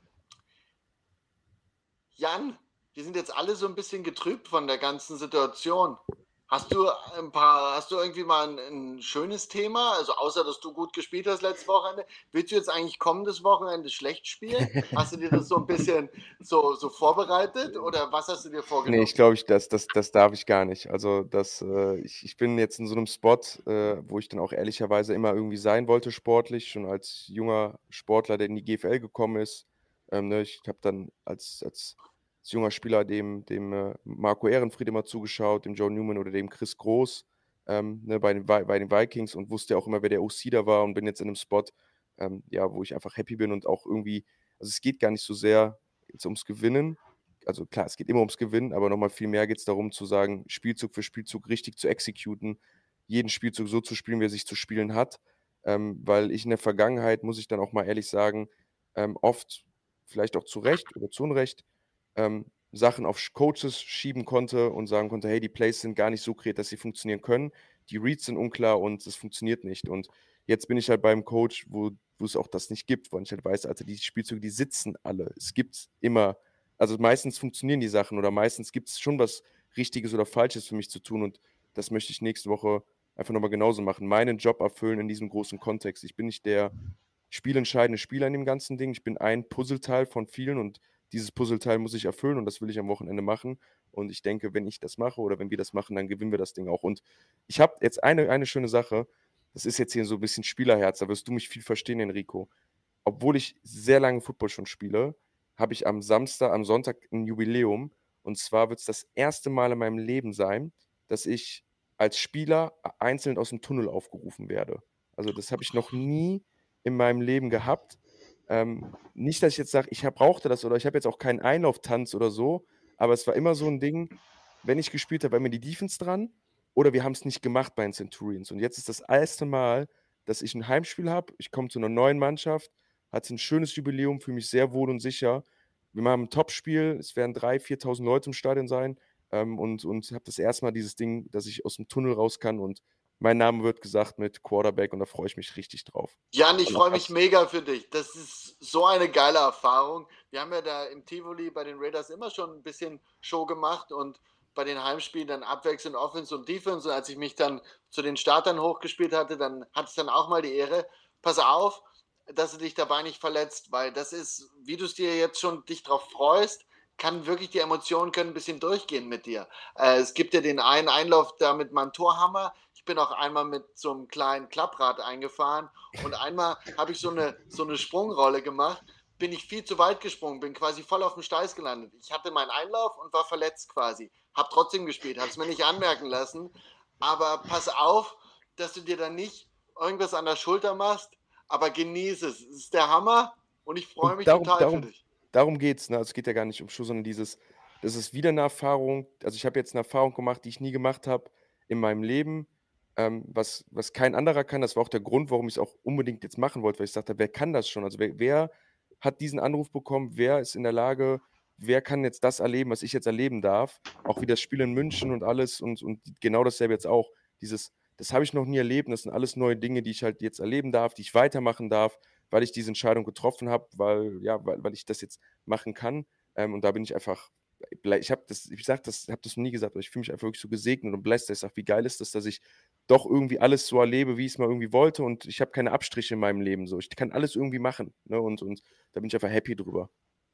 Jan, wir sind jetzt alle so ein bisschen getrübt von der ganzen Situation. Hast du ein paar, hast du irgendwie mal ein, ein schönes Thema? Also außer, dass du gut gespielt hast letztes Wochenende, willst du jetzt eigentlich kommendes Wochenende schlecht spielen? Hast du dir das so ein bisschen so, so vorbereitet oder was hast du dir Nee, vorgenommen? ich glaube, ich, das, das, das darf ich gar nicht. Also das, äh, ich, ich bin jetzt in so einem Spot, äh, wo ich dann auch ehrlicherweise immer irgendwie sein wollte sportlich, schon als junger Sportler, der in die G F L gekommen ist. Ähm, ne, ich habe dann als, als, als junger Spieler dem, dem äh, Marco Ehrenfried immer zugeschaut, dem Joe Newman oder dem Chris Groß ähm, ne, bei, den, Vi- bei den Vikings und wusste auch immer, wer der O C da war und bin jetzt in einem Spot, ähm, ja, wo ich einfach happy bin und auch irgendwie, also es geht gar nicht so sehr jetzt ums Gewinnen. Also klar, es geht immer ums Gewinnen, aber nochmal viel mehr geht es darum zu sagen, Spielzug für Spielzug richtig zu exekuten, jeden Spielzug so zu spielen, wie er sich zu spielen hat. Ähm, weil ich in der Vergangenheit, muss ich dann auch mal ehrlich sagen, ähm, oft, vielleicht auch zu Recht oder zu Unrecht, ähm, Sachen auf Coaches schieben konnte und sagen konnte, hey, die Plays sind gar nicht so kreiert, dass sie funktionieren können. Die Reads sind unklar und es funktioniert nicht. Und jetzt bin ich halt beim Coach, wo, wo es auch das nicht gibt, wo ich halt weiß, Alter, die Spielzüge, die sitzen alle. Es gibt immer, also meistens funktionieren die Sachen oder meistens gibt es schon was Richtiges oder Falsches für mich zu tun und das möchte ich nächste Woche einfach nochmal genauso machen. Meinen Job erfüllen in diesem großen Kontext. Ich bin nicht der spielentscheidende Spieler in dem ganzen Ding. Ich bin ein Puzzleteil von vielen und dieses Puzzleteil muss ich erfüllen und das will ich am Wochenende machen. Und ich denke, wenn ich das mache oder wenn wir das machen, dann gewinnen wir das Ding auch. Und ich habe jetzt eine, eine schöne Sache. Das ist jetzt hier so ein bisschen Spielerherz, da wirst du mich viel verstehen, Enrico. Obwohl ich sehr lange Football schon spiele, habe ich am Samstag, am Sonntag ein Jubiläum. Und zwar wird es das erste Mal in meinem Leben sein, dass ich als Spieler einzeln aus dem Tunnel aufgerufen werde. Also das habe ich noch nie in meinem Leben gehabt. Ähm, nicht, dass ich jetzt sage, ich hab, brauchte das oder ich habe jetzt auch keinen Einlauftanz oder so, aber es war immer so ein Ding, wenn ich gespielt habe, war mir die Defense dran oder wir haben es nicht gemacht bei den Centurions. Und jetzt ist das erste Mal, dass ich ein Heimspiel habe. Ich komme zu einer neuen Mannschaft, hatte ein schönes Jubiläum, fühle mich sehr wohl und sicher. Wir machen ein Topspiel, es werden dreitausend, viertausend Leute im Stadion sein ähm, und, und habe das erste Mal dieses Ding, dass ich aus dem Tunnel raus kann und mein Name wird gesagt mit Quarterback und da freue ich mich richtig drauf. Jan, ich Also freue mich das- mega für dich. Das ist so eine geile Erfahrung. Wir haben ja da im Tivoli bei den Raiders immer schon ein bisschen Show gemacht und bei den Heimspielen dann abwechselnd Offense und Defense. Und als ich mich dann zu den Startern hochgespielt hatte, dann hatte ich dann auch mal die Ehre. Pass auf, dass du dich dabei nicht verletzt, weil das ist, wie du es dir jetzt schon dich drauf freust, kann wirklich die Emotionen können ein bisschen durchgehen mit dir. Äh, es gibt ja den einen Einlauf da mit meinem Torhammer. Ich bin auch einmal mit so einem kleinen Klapprad eingefahren und einmal habe ich so eine, so eine Sprungrolle gemacht, bin ich viel zu weit gesprungen, bin quasi voll auf dem Steiß gelandet. Ich hatte meinen Einlauf und war verletzt quasi. Hab trotzdem gespielt, habe es mir nicht anmerken lassen. Aber pass auf, dass du dir dann nicht irgendwas an der Schulter machst, aber genieße es. Es ist der Hammer und ich freue Und mich darum, total darum, für dich. darum geht es. Ne? Also es geht ja gar nicht um Schuh, sondern dieses, das ist wieder eine Erfahrung. Also ich habe jetzt eine Erfahrung gemacht, die ich nie gemacht habe in meinem Leben, ähm, was, was kein anderer kann. Das war auch der Grund, warum ich es auch unbedingt jetzt machen wollte, weil ich sagte, wer kann das schon? Also wer, wer hat diesen Anruf bekommen? Wer ist in der Lage? Wer kann jetzt das erleben, was ich jetzt erleben darf? Auch wie das Spiel in München und alles und, und genau dasselbe jetzt auch. Dieses, das habe ich noch nie erlebt. Das sind alles neue Dinge, die ich halt jetzt erleben darf, die ich weitermachen darf, weil ich diese Entscheidung getroffen habe, weil, ja, weil, weil ich das jetzt machen kann. Ähm, und da bin ich einfach, ich habe das, ich sag das, habe das noch nie gesagt, aber ich fühle mich einfach wirklich so gesegnet und blessed. Ich sage, wie geil ist das, dass ich doch irgendwie alles so erlebe, wie ich es mal irgendwie wollte und ich habe keine Abstriche in meinem Leben so. Ich kann alles irgendwie machen. Ne? Und, und da bin ich einfach happy drüber.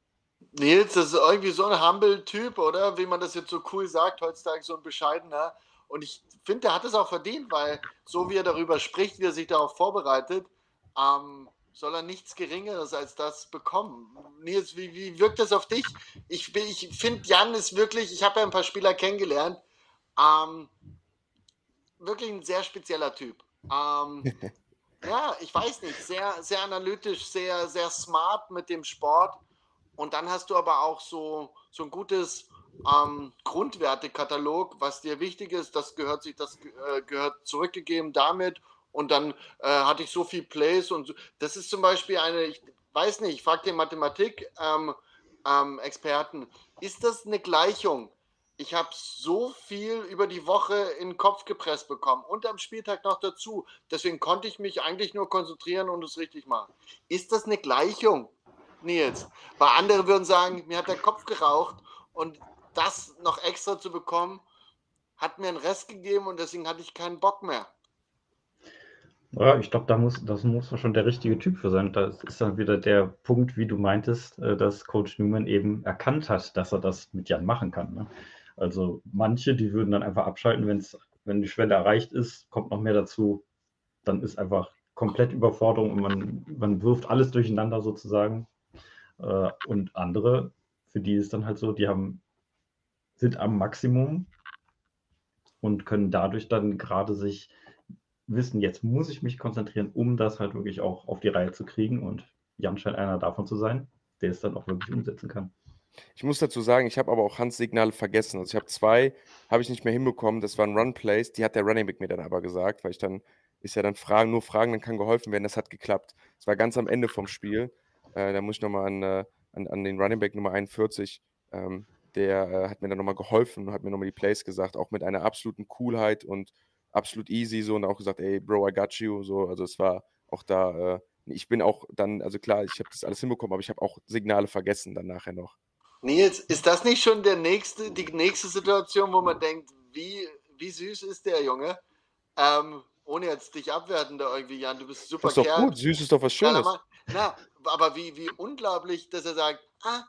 Nils, das ist irgendwie so ein Humble-Typ, oder? Wie man das jetzt so cool sagt, heutzutage so ein bescheidener. Und ich finde, der hat es auch verdient, weil so wie er darüber spricht, wie er sich darauf vorbereitet, ähm, soll er nichts Geringeres als das bekommen. Nils, wie, wie wirkt das auf dich? Ich, bin- ich finde, Jan ist wirklich, ich habe ja ein paar Spieler kennengelernt, ähm, wirklich ein sehr spezieller Typ. Ähm, ja, ich weiß nicht, sehr, sehr analytisch, sehr, sehr smart mit dem Sport. Und dann hast du aber auch so, so ein gutes ähm, Grundwertekatalog, was dir wichtig ist. Das gehört sich, das äh, gehört zurückgegeben damit. Und dann äh, hatte ich so viel Plays und so. Das ist zum Beispiel eine, ich weiß nicht, ich frage den Mathematik-Experten, ähm, Experten, ist das eine Gleichung? Ich habe so viel über die Woche in den Kopf gepresst bekommen und am Spieltag noch dazu. Deswegen konnte ich mich eigentlich nur konzentrieren und es richtig machen. Ist das eine Gleichung, Nils? Weil andere würden sagen, mir hat der Kopf geraucht und das noch extra zu bekommen, hat mir einen Rest gegeben und deswegen hatte ich keinen Bock mehr. Ja, ich glaube, da muss, das muss schon der richtige Typ für sein. Das ist dann wieder der Punkt, wie du meintest, äh, dass Coach Newman eben erkannt hat, dass er das mit Jan machen kann. Ne? Also manche, die würden dann einfach abschalten, wenn's, wenn die Schwelle erreicht ist, kommt noch mehr dazu, dann ist einfach komplett Überforderung und man, man wirft alles durcheinander sozusagen. Äh, Und andere, für die ist dann halt so, die haben, sind am Maximum und können dadurch dann gerade sich wissen, jetzt muss ich mich konzentrieren, um das halt wirklich auch auf die Reihe zu kriegen. Und Jan scheint einer davon zu sein, der es dann auch wirklich umsetzen kann. Ich muss dazu sagen, ich habe aber auch Hans Signale vergessen. Also ich habe zwei, habe ich nicht mehr hinbekommen. Das waren Run-Plays, die hat der Running Back mir dann aber gesagt, weil ich dann, ist ja dann Fragen, nur Fragen, dann kann geholfen werden. Das hat geklappt. Das war ganz am Ende vom Spiel. Äh, da muss ich nochmal an, äh, an, an den Running Back Nummer einundvierzig, ähm, der äh, hat mir dann nochmal geholfen und hat mir nochmal die Plays gesagt, auch mit einer absoluten Coolheit und absolut easy so und auch gesagt, ey, Bro, I got you. So, also es war auch da, äh, ich bin auch dann, also klar, ich habe das alles hinbekommen, aber ich habe auch Signale vergessen dann nachher noch. Nils, ist das nicht schon der nächste, die nächste Situation, wo man denkt, wie, wie süß ist der Junge? Ähm, ohne jetzt dich abwerten da irgendwie, Jan, du bist ein super Das ist doch Kerl. gut, süß ist doch was Geiler Schönes. Mann. Na, aber wie, wie unglaublich, dass er sagt, ah,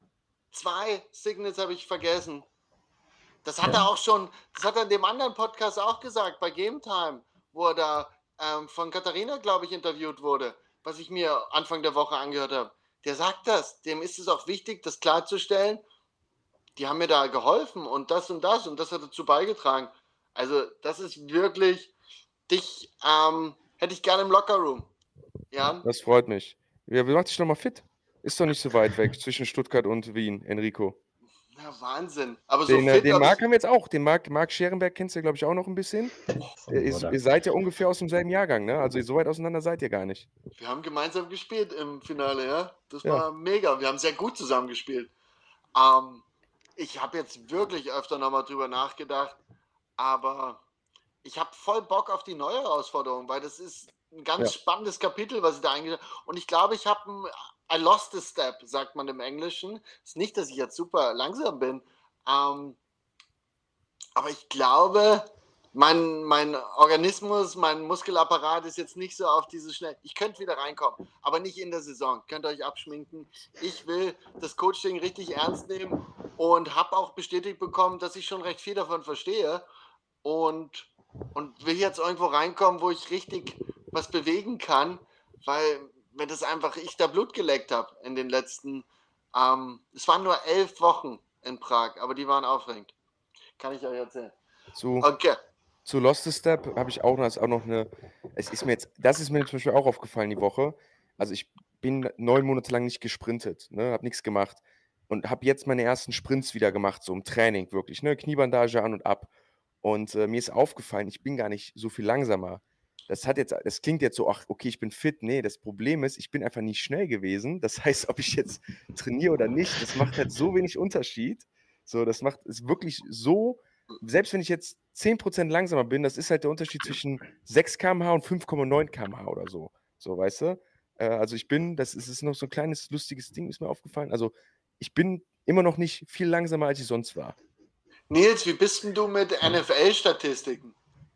zwei Signals habe ich vergessen. Das hat Ja. er auch schon, das hat er in dem anderen Podcast auch gesagt, bei Game Time, wo er da ähm, von Katharina, glaube ich, interviewt wurde, was ich mir Anfang der Woche angehört habe. Der sagt das, dem ist es auch wichtig, das klarzustellen. Die haben mir da geholfen und das und das und das hat dazu beigetragen. Also das ist wirklich, dich ähm, hätte ich gerne im Lockerroom. Jan? Das freut mich. Ja, mach dich nochmal fit. Ist doch nicht so weit weg zwischen Stuttgart und Wien, Enrico. Ja, Wahnsinn. Aber so Den, äh, fit den hab Marc ich, haben wir jetzt auch. Den Marc, Marc Scherenberg kennst du, glaube ich, auch noch ein bisschen. So, Ihr, ist, oder? ihr seid ja ungefähr aus demselben Jahrgang, ne? Also so weit auseinander seid ihr gar nicht. wir haben gemeinsam gespielt im Finale, ja. Das Ja. war mega. Wir haben sehr gut zusammen gespielt. Ähm, ich habe jetzt wirklich öfter nochmal drüber nachgedacht, aber ich habe voll Bock auf die neue Herausforderung, weil das ist ein ganz Ja. spannendes Kapitel, was ich da eingeschrieben habe. Und ich glaube, ich habe ein I lost a step, sagt man im Englischen. Ist nicht, dass ich jetzt super langsam bin, ähm, aber ich glaube, mein, mein Organismus, mein Muskelapparat ist jetzt nicht so auf diese schnell. Ich könnte wieder reinkommen, aber nicht in der Saison. Könnt ihr euch abschminken. Ich will das Coaching richtig ernst nehmen und habe auch bestätigt bekommen, dass ich schon recht viel davon verstehe und, und will jetzt irgendwo reinkommen, wo ich richtig was bewegen kann, weil mir das einfach, ich da Blut geleckt habe in den letzten, ähm, es waren nur elf Wochen in Prag, aber die waren aufregend. Kann ich euch erzählen. Zu, Okay. zu Lost a Step habe ich auch, das ist auch noch eine. Es ist mir jetzt, das ist mir zum Beispiel auch aufgefallen die Woche. Also ich bin neun Monate lang nicht gesprintet, ne, habe nichts gemacht und habe jetzt meine ersten Sprints wieder gemacht, so im Training wirklich, ne, Kniebandage an und ab. Und äh, mir ist aufgefallen, ich bin gar nicht so viel langsamer. Das hat jetzt, das klingt jetzt so, ach, okay, ich bin fit. Nee, das Problem ist, ich bin einfach nicht schnell gewesen. Das heißt, ob ich jetzt trainiere oder nicht, das macht halt so wenig Unterschied. So, das macht es wirklich so, selbst wenn ich jetzt zehn Prozent langsamer bin, das ist halt der Unterschied zwischen sechs Kilometer pro Stunde und fünf Komma neun Kilometer pro Stunde oder so. So, weißt du? Äh, also ich bin, das ist, ist noch so ein kleines, lustiges Ding, ist mir aufgefallen. Also ich bin immer noch nicht viel langsamer, als ich sonst war. Nils, wie bist denn du mit N F L-Statistiken?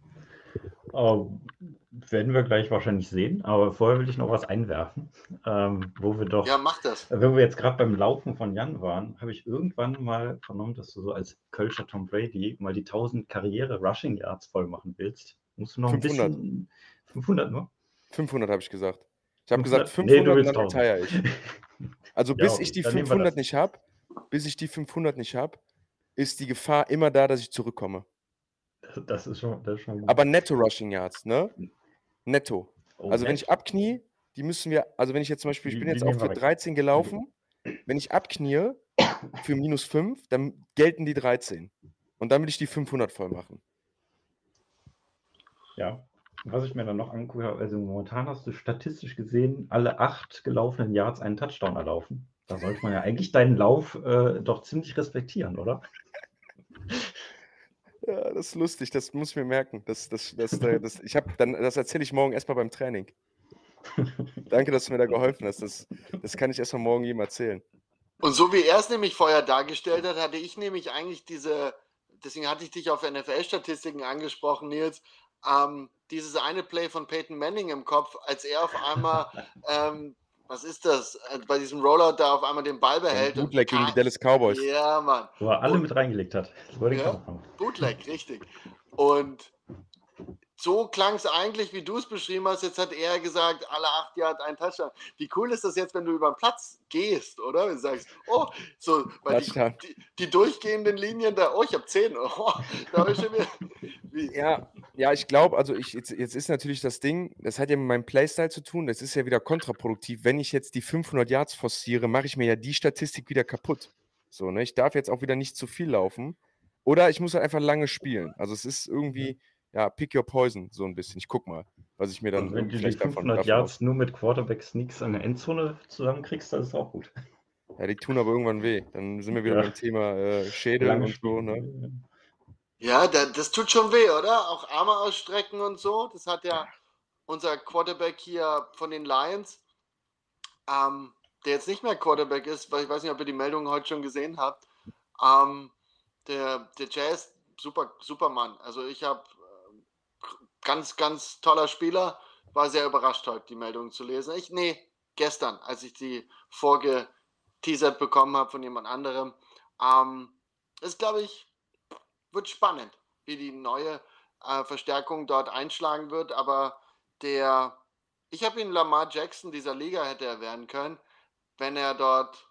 Oh, werden wir gleich wahrscheinlich sehen, aber vorher will ich noch was einwerfen, ähm, wo wir doch, Ja, mach das. wenn wir jetzt gerade beim Laufen von Jan waren, habe ich irgendwann mal vernommen, dass du so als Kölscher Tom Brady mal die tausend Karriere-Rushing-Yards voll machen willst. Musst du noch fünfhundert. ein bisschen, fünfhundert nur? fünfhundert habe ich gesagt. Ich Ich habe gesagt fünfhundert? Nee, du fünfhundert und willst dann tausend. retire ich. Also Ja, bis okay, ich die dann nehmen wir fünfhundert das. nicht habe, bis ich die fünfhundert nicht habe, ist die Gefahr immer da, dass ich zurückkomme. Das ist schon, das ist schon gut. Aber netto Rushing Yards, ne? Netto. Oh, Also wenn nett. ich abknie, die müssen wir, also wenn ich jetzt zum Beispiel, ich Die- bin die jetzt auch nehmen wir für weg. dreizehn gelaufen, wenn ich abknie für minus fünf, dann gelten die dreizehn. Und dann will ich die fünfhundert voll machen. Ja. Was ich mir dann noch angucke, also momentan hast du statistisch gesehen alle acht gelaufenen Yards einen Touchdown erlaufen. Da sollte man ja eigentlich deinen Lauf äh, doch ziemlich respektieren, oder? Ja, das ist lustig, das muss ich mir merken. Das, das, das, das, das, ich hab dann, das erzähle ich morgen erstmal beim Training. Danke, dass du mir da geholfen hast. Das, das kann ich erstmal morgen jedem erzählen. Und so wie er es nämlich vorher dargestellt hat, hatte ich nämlich eigentlich diese, deswegen hatte ich dich auf N F L-Statistiken angesprochen, Nils, ähm, dieses eine Play von Peyton Manning im Kopf, als er auf einmal, ähm, was ist das, äh, bei diesem Rollout da auf einmal den Ball behält. und Bootleg gegen die ka- Dallas Cowboys. Ja, Mann. Wo er alle Und- mit reingelegt hat. Wo er den Ja, Kampf macht. Bootleg, richtig. Und so klang es eigentlich, wie du es beschrieben hast. Jetzt hat er gesagt, alle acht Jahre ein Touchdown. Wie cool ist das jetzt, wenn du über den Platz gehst, oder? Und sagst, oh, so, weil die, Touchdown. die, die durchgehenden Linien da, oh, ich habe zehn. Oh, da habe ich schon wieder. Wie, Ja, ja, ich glaube, also ich, jetzt, jetzt ist natürlich das Ding, das hat ja mit meinem Playstyle zu tun, das ist ja wieder kontraproduktiv. Wenn ich jetzt die fünfhundert Yards forciere, mache ich mir ja die Statistik wieder kaputt. So, ne? Ich darf jetzt auch wieder nicht zu viel laufen. Oder ich muss halt einfach lange spielen. Also es ist irgendwie, ja, pick your poison, so ein bisschen. Ich guck mal, was ich mir dann Und wenn du die vielleicht davon, fünfhundert davon Yards nur mit Quarterback-Sneaks an der Endzone zusammenkriegst, das ist auch gut. Ja, die tun aber irgendwann weh. Dann sind wir wieder Ja. beim Thema äh, Schädel Lange und so, ne? Spiele. ja, da, das tut schon weh, oder? Auch Arme ausstrecken und so. Das hat ja unser Quarterback hier von den Lions, ähm, der jetzt nicht mehr Quarterback ist, weil ich weiß nicht, ob ihr die Meldungen heute schon gesehen habt. Ähm, der, der Jazz, super, super Mann. Also ich habe äh, ganz, ganz toller Spieler. War sehr überrascht heute, die Meldung zu lesen. Ich, nee, gestern, als ich die vorgeteasert bekommen habe von jemand anderem. Ähm, ist, glaube ich, wird spannend, wie die neue äh, Verstärkung dort einschlagen wird. Aber der, ich habe ihn Lamar Jackson dieser Liga hätte er werden können, wenn er dort,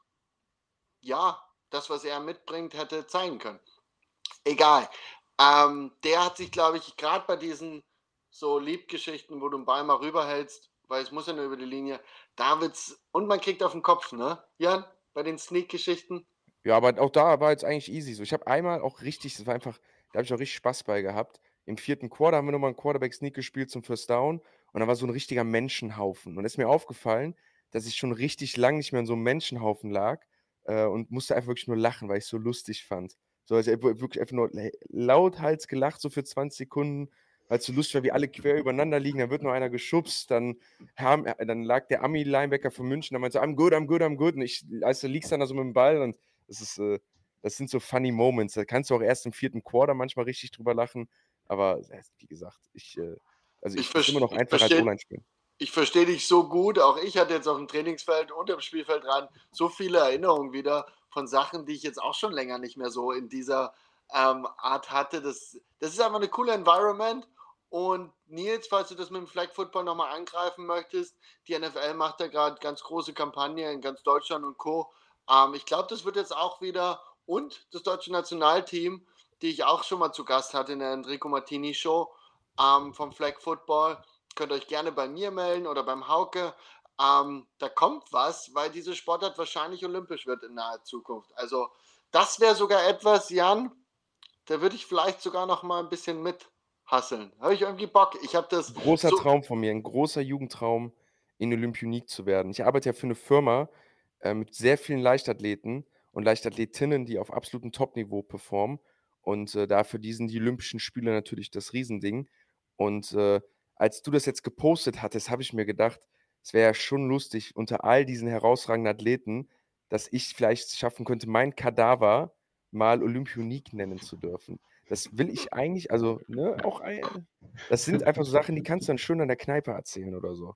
ja, das, was er mitbringt, hätte zeigen können. Egal. Ähm, der hat sich, glaube ich, gerade bei diesen so Liebgeschichten, wo du den Ball mal rüberhältst, weil es muss ja nur über die Linie, da wird's, und man kriegt auf den Kopf, ne, Jan, bei den Sneak-Geschichten. Ja, aber auch da war jetzt eigentlich easy so. Ich habe einmal auch richtig, das war einfach, da habe ich auch richtig Spaß bei gehabt. Im vierten Quarter haben wir nochmal einen Quarterback-Sneak gespielt zum First Down und da war so ein richtiger Menschenhaufen. Und es ist mir aufgefallen, dass ich schon richtig lang nicht mehr in so einem Menschenhaufen lag äh, und musste einfach wirklich nur lachen, weil ich es so lustig fand. So, also ich hab wirklich einfach nur la- lauthals gelacht, so für zwanzig Sekunden, weil es so lustig war, wie alle quer übereinander liegen. Dann wird noch einer geschubst, dann, haben, äh, dann lag der Ami-Linebacker von München, dann meinte so, I'm good, I'm good, I'm good. Und ich, also liegst dann da so mit dem Ball und das ist, äh, das sind so funny Moments. Da kannst du auch erst im vierten Quarter manchmal richtig drüber lachen. Aber äh, wie gesagt, ich, äh, also Ich ich, ist immer noch verste- ich einfacher als versteh- O-Line spielen. Ich verstehe dich so gut. Auch ich hatte jetzt auf dem Trainingsfeld und im Spielfeld dran so viele Erinnerungen wieder von Sachen, die ich jetzt auch schon länger nicht mehr so in dieser ähm, Art hatte. Das, das ist einfach eine coole Environment. Und Nils, falls du das mit dem Flag Football nochmal angreifen möchtest, die N F L macht da gerade ganz große Kampagne in ganz Deutschland und Co. Ähm, ich glaube, das wird jetzt auch wieder, und das deutsche Nationalteam, die ich auch schon mal zu Gast hatte in der Enrico Martini Show ähm, vom Flag Football, könnt ihr euch gerne bei mir melden oder beim Hauke. Ähm, da kommt was, weil diese Sportart wahrscheinlich olympisch wird in naher Zukunft. Also das wäre sogar etwas, Jan, da würde ich vielleicht sogar noch mal ein bisschen mithasseln. Habe ich irgendwie Bock. Ich habe das Großer so, Traum von mir, ein großer Jugendtraum, in Olympionik zu werden. Ich arbeite ja für eine Firma äh, mit sehr vielen Leichtathleten und Leichtathletinnen, die auf absolutem Top-Niveau performen. Und äh, da für die sind die Olympischen Spiele natürlich das Riesending. Und äh, als du das jetzt gepostet hattest, habe ich mir gedacht, es wäre ja schon lustig, unter all diesen herausragenden Athleten, dass ich vielleicht es schaffen könnte, mein Kadaver mal Olympionik nennen zu dürfen. Das will ich eigentlich, also, ne, auch, ein- das sind einfach so Sachen, die kannst du dann schön an der Kneipe erzählen oder so.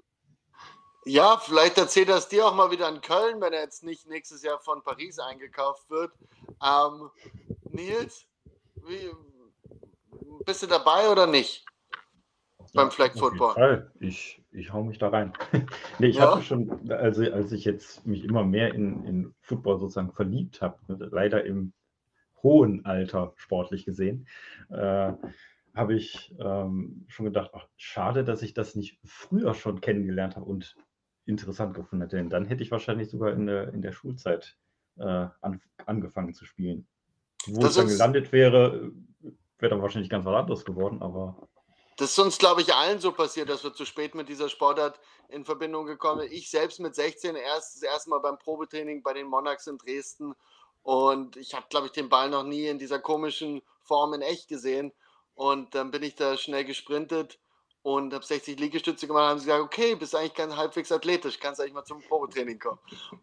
ja, vielleicht erzählt das dir auch mal wieder in Köln, wenn er jetzt nicht nächstes Jahr von Paris eingekauft wird. Ähm, Nils, wie, bist du dabei oder nicht? Beim Flag Auf jeden Football. Fall. Ich, ich hau mich da rein. Nee, ich hatte Ja, schon, also als ich jetzt mich immer mehr in, in Football sozusagen verliebt habe, leider im hohen Alter sportlich gesehen, äh, habe ich ähm, schon gedacht, ach, schade, dass ich das nicht früher schon kennengelernt habe und interessant gefunden hätte. Denn dann hätte ich wahrscheinlich sogar in der, in der Schulzeit äh, an, angefangen zu spielen. Wo ich das dann ist, gelandet wäre, wäre dann wahrscheinlich ganz was anderes geworden, aber das ist uns, glaube ich, allen so passiert, dass wir zu spät mit dieser Sportart in Verbindung gekommen sind. Ich selbst mit sechzehn erst das erste Mal beim Probetraining bei den Monarchs in Dresden und ich habe, glaube ich, den Ball noch nie in dieser komischen Form in echt gesehen und dann bin ich da schnell gesprintet und habe sechzig Liegestütze gemacht und haben sie gesagt, okay, bist eigentlich ganz halbwegs athletisch, kannst eigentlich mal zum Probetraining kommen.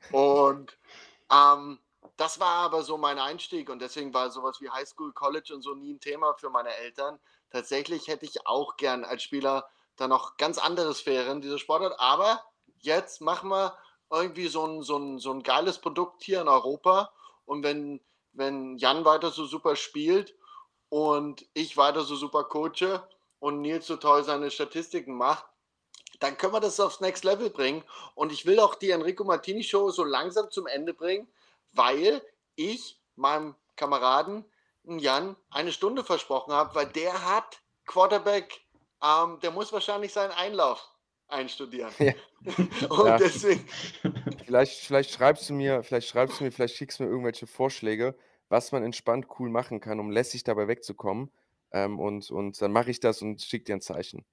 Und ähm, das war aber so mein Einstieg und deswegen war sowas wie Highschool, College und so nie ein Thema für meine Eltern. Tatsächlich hätte ich auch gern als Spieler da noch ganz andere Sphären, diese Sportart. Aber jetzt machen wir irgendwie so ein, so ein, so ein geiles Produkt hier in Europa. Und wenn, wenn Jan weiter so super spielt und ich weiter so super coache und Nils so toll seine Statistiken macht, dann können wir das aufs Next Level bringen. Und ich will auch die Enrico Martini Show so langsam zum Ende bringen, weil ich meinem Kameraden Jan eine Stunde versprochen habe, weil der hat Quarterback, ähm, der muss wahrscheinlich seinen Einlauf einstudieren. Ja. Und Ja. deswegen, Vielleicht, vielleicht schreibst du mir, vielleicht schreibst du mir, vielleicht schickst du mir irgendwelche Vorschläge, was man entspannt cool machen kann, um lässig dabei wegzukommen. Ähm, und, und dann mache ich das und schicke dir ein Zeichen.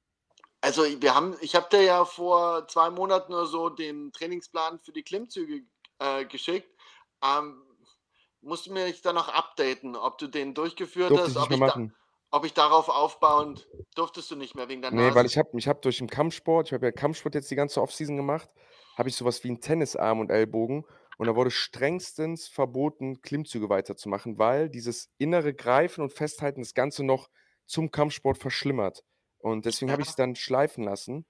also wir haben, ich habe dir ja vor zwei Monaten oder so den Trainingsplan für die Klimmzüge äh, geschickt. Ähm, musst du mich dann noch updaten, ob du den durchgeführt Durfte hast, ich nicht ob mehr ich, da, machen. ob ich darauf aufbauend, durftest du nicht mehr wegen der Nee, weil Nase. ich habe ich hab durch den Kampfsport, ich habe ja Kampfsport jetzt die ganze Offseason gemacht, habe ich sowas wie einen Tennisarm und Ellbogen und da wurde strengstens verboten, Klimmzüge weiterzumachen, weil dieses innere Greifen und Festhalten das Ganze noch zum Kampfsport verschlimmert. Und deswegen habe ich es Ja, dann schleifen lassen.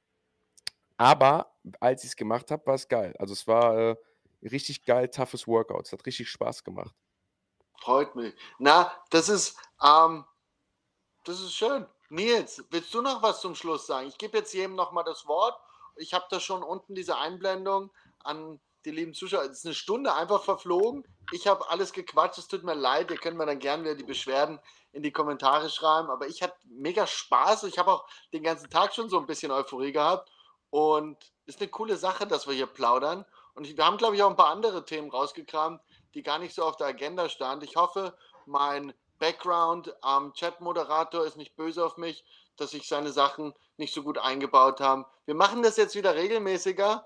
Aber als ich es gemacht habe, war es geil. Also es war äh, richtig geil, toughes Workout. Es hat richtig Spaß gemacht. freut mich. Na, das ist, ähm, das ist schön. Nils, willst du noch was zum Schluss sagen? Ich gebe jetzt jedem nochmal das Wort. Ich habe da schon unten diese Einblendung an die lieben Zuschauer. Es ist eine Stunde einfach verflogen. Ich habe alles gequatscht. Es tut mir leid. Ihr könnt mir dann gerne wieder die Beschwerden in die Kommentare schreiben. Aber ich hatte mega Spaß. Ich habe auch den ganzen Tag schon so ein bisschen Euphorie gehabt. Und ist eine coole Sache, dass wir hier plaudern. Und wir haben, glaube ich, auch ein paar andere Themen rausgekramt, die gar nicht so auf der Agenda standen. Ich hoffe, mein Background am Chat-Moderator ist nicht böse auf mich, dass ich seine Sachen nicht so gut eingebaut habe. Wir machen das jetzt wieder regelmäßiger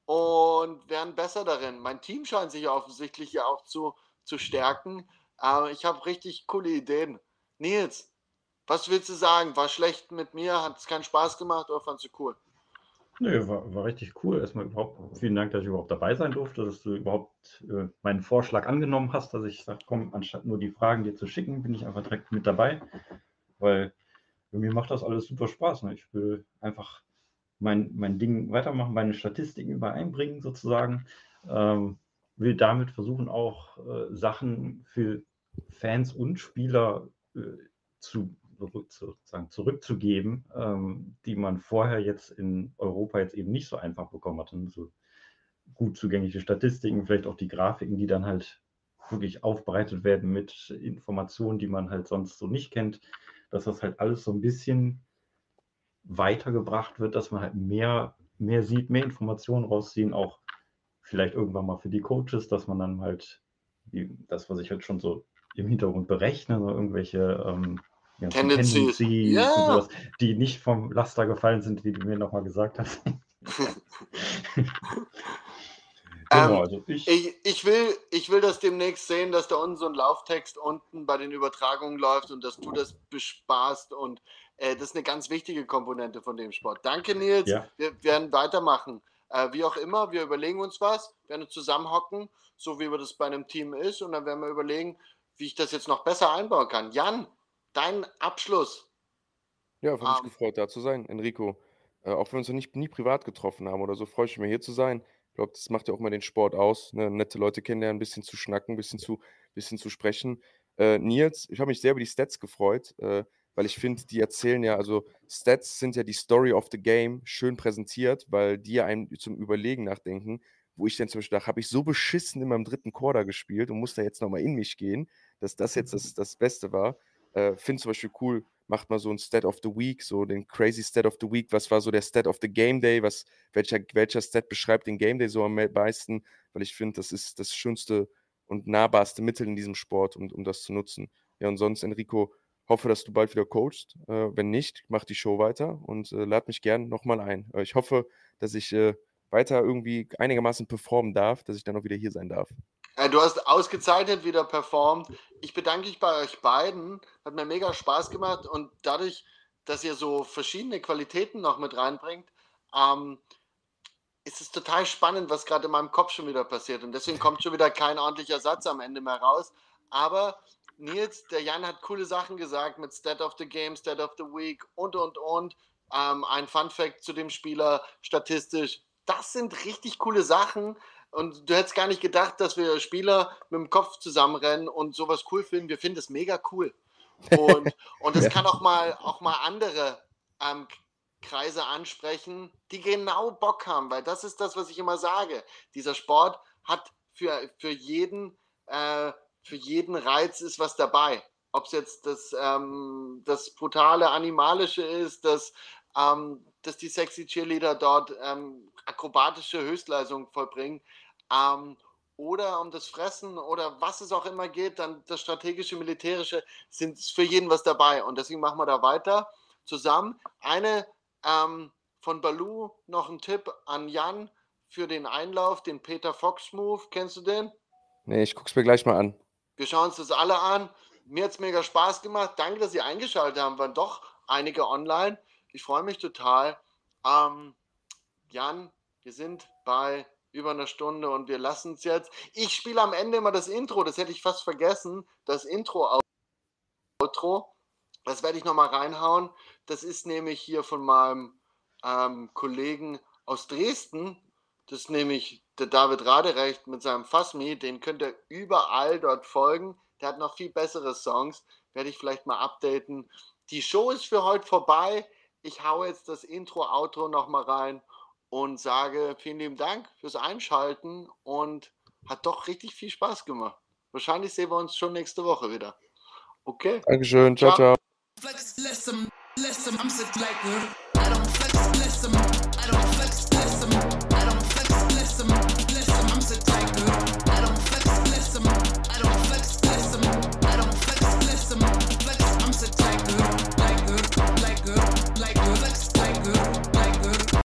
und werden besser darin. Mein Team scheint sich offensichtlich ja auch zu, zu stärken. Aber ich habe richtig coole Ideen. Nils, was willst du sagen? War schlecht mit mir? Hat es keinen Spaß gemacht oder fandest du cool? nö, war, war richtig cool. Erstmal überhaupt vielen Dank, dass ich überhaupt dabei sein durfte, dass du überhaupt äh, meinen Vorschlag angenommen hast, dass ich sage, komm, anstatt nur die Fragen dir zu schicken, bin ich einfach direkt mit dabei, weil mir macht das alles super Spaß. Ne? Ich will einfach mein, mein Ding weitermachen, meine Statistiken übereinbringen sozusagen. Ähm, will damit versuchen, auch äh, Sachen für Fans und Spieler äh, zu, sozusagen zurückzugeben, ähm, die man vorher jetzt in Europa jetzt eben nicht so einfach bekommen hat. Und so gut zugängliche Statistiken, vielleicht auch die Grafiken, die dann halt wirklich aufbereitet werden mit Informationen, die man halt sonst so nicht kennt, dass das halt alles so ein bisschen weitergebracht wird, dass man halt mehr, mehr sieht, mehr Informationen rausziehen, auch vielleicht irgendwann mal für die Coaches, dass man dann halt die, das, was ich halt schon so im Hintergrund berechne, so irgendwelche ähm, ganzen Tendencies. Tendencies und Ja. sowas, die nicht vom Laster gefallen sind, wie du mir nochmal gesagt hast. Genau, Ähm, also ich, ich, ich, will, ich will das demnächst sehen, dass da unten so ein Lauftext unten bei den Übertragungen läuft und dass du das bespaßt. Und äh, das ist eine ganz wichtige Komponente von dem Sport. Danke, Nils. ja, Wir werden weitermachen. Äh, wie auch immer, wir überlegen uns was, werden uns zusammenhocken, so wie das bei einem Team ist. Und dann werden wir überlegen, wie ich das jetzt noch besser einbauen kann. Jan, dein Abschluss. Ja, hat mich Ähm, gefreut, da zu sein, Enrico. Äh, auch wenn wir uns noch nicht, nie privat getroffen haben oder so, freue ich mich, hier zu sein. Ich glaube, das macht ja auch mal den Sport aus, ne? Nette Leute kennenlernen, ein bisschen zu schnacken, ein bisschen zu, bisschen zu sprechen. Äh, Nils, ich habe mich sehr über die Stats gefreut. Äh, weil ich finde, die erzählen ja, also Stats sind ja die Story of the Game schön präsentiert, weil die ja einem zum Überlegen nachdenken, wo ich dann zum Beispiel dachte, habe ich so beschissen in meinem dritten Quarter gespielt und muss da jetzt nochmal in mich gehen, dass das jetzt das, das Beste war. Äh, finde zum Beispiel cool, macht mal so ein Stat of the Week, so den crazy Stat of the Week, was war so der Stat of the Game Day, was, welcher, welcher Stat beschreibt den Game Day so am meisten, weil ich finde, das ist das schönste und nahbarste Mittel in diesem Sport, um, um das zu nutzen. Ja, und sonst, Enrico, hoffe, dass du bald wieder coachst. Äh, wenn nicht, mach die Show weiter und äh, lad mich gern nochmal ein. Äh, ich hoffe, dass ich äh, weiter irgendwie einigermaßen performen darf, dass ich dann auch wieder hier sein darf. Äh, Du hast ausgezeichnet wieder performt. Ich bedanke mich bei euch beiden. Hat mir mega Spaß gemacht und dadurch, dass ihr so verschiedene Qualitäten noch mit reinbringt, ähm, ist es total spannend, was gerade in meinem Kopf schon wieder passiert. Und deswegen kommt schon wieder kein ordentlicher Satz am Ende mehr raus. Aber Nils, der Jan hat coole Sachen gesagt mit Stat of the Game, Stat of the Week und, und, und. Ähm, ein Fun-Fact zu dem Spieler statistisch. Das sind richtig coole Sachen. Und du hättest gar nicht gedacht, dass wir Spieler mit dem Kopf zusammenrennen und sowas cool finden. Wir finden es mega cool. Und, und das Ja. kann auch mal, auch mal andere ähm, Kreise ansprechen, die genau Bock haben, weil das ist das, was ich immer sage. Dieser Sport hat für, für, jeden, äh, für jeden Reiz ist was dabei. Ob es jetzt das, ähm, das brutale Animalische ist, das, ähm, dass die sexy Cheerleader dort ähm, akrobatische Höchstleistungen vollbringen, ähm, oder um das Fressen oder was es auch immer geht, dann das strategische, militärische, sind für jeden was dabei. Und deswegen machen wir da weiter zusammen. Eine ähm, von Baloo noch ein Tipp an Jan für den Einlauf, den Peter Fox Move. Kennst du den? Nee, ich guck's mir gleich mal an. Wir schauen uns das alle an. Mir hat es mega Spaß gemacht. Danke, dass Sie eingeschaltet haben. Waren doch einige online. Ich freue mich total. Ähm, Jan, wir sind bei über einer Stunde und wir lassen es jetzt. Ich spiele am Ende immer das Intro. Das hätte ich fast vergessen. Das Intro-Outro. Das werde ich nochmal reinhauen. Das ist nämlich hier von meinem ähm, Kollegen aus Dresden. Das ist nämlich der David Raderecht mit seinem Fassmi. Den könnt ihr überall dort folgen. Der hat noch viel bessere Songs. Werde ich vielleicht mal updaten. Die Show ist für heute vorbei. Ich haue jetzt das Intro-Outro nochmal rein und sage vielen lieben Dank fürs Einschalten und hat doch richtig viel Spaß gemacht. Wahrscheinlich sehen wir uns schon nächste Woche wieder. Okay? Dankeschön, ciao, Ciao. ciao. Flex, less them, less them. I'm sick like her. I don't flex, less them. I don't flex, less them.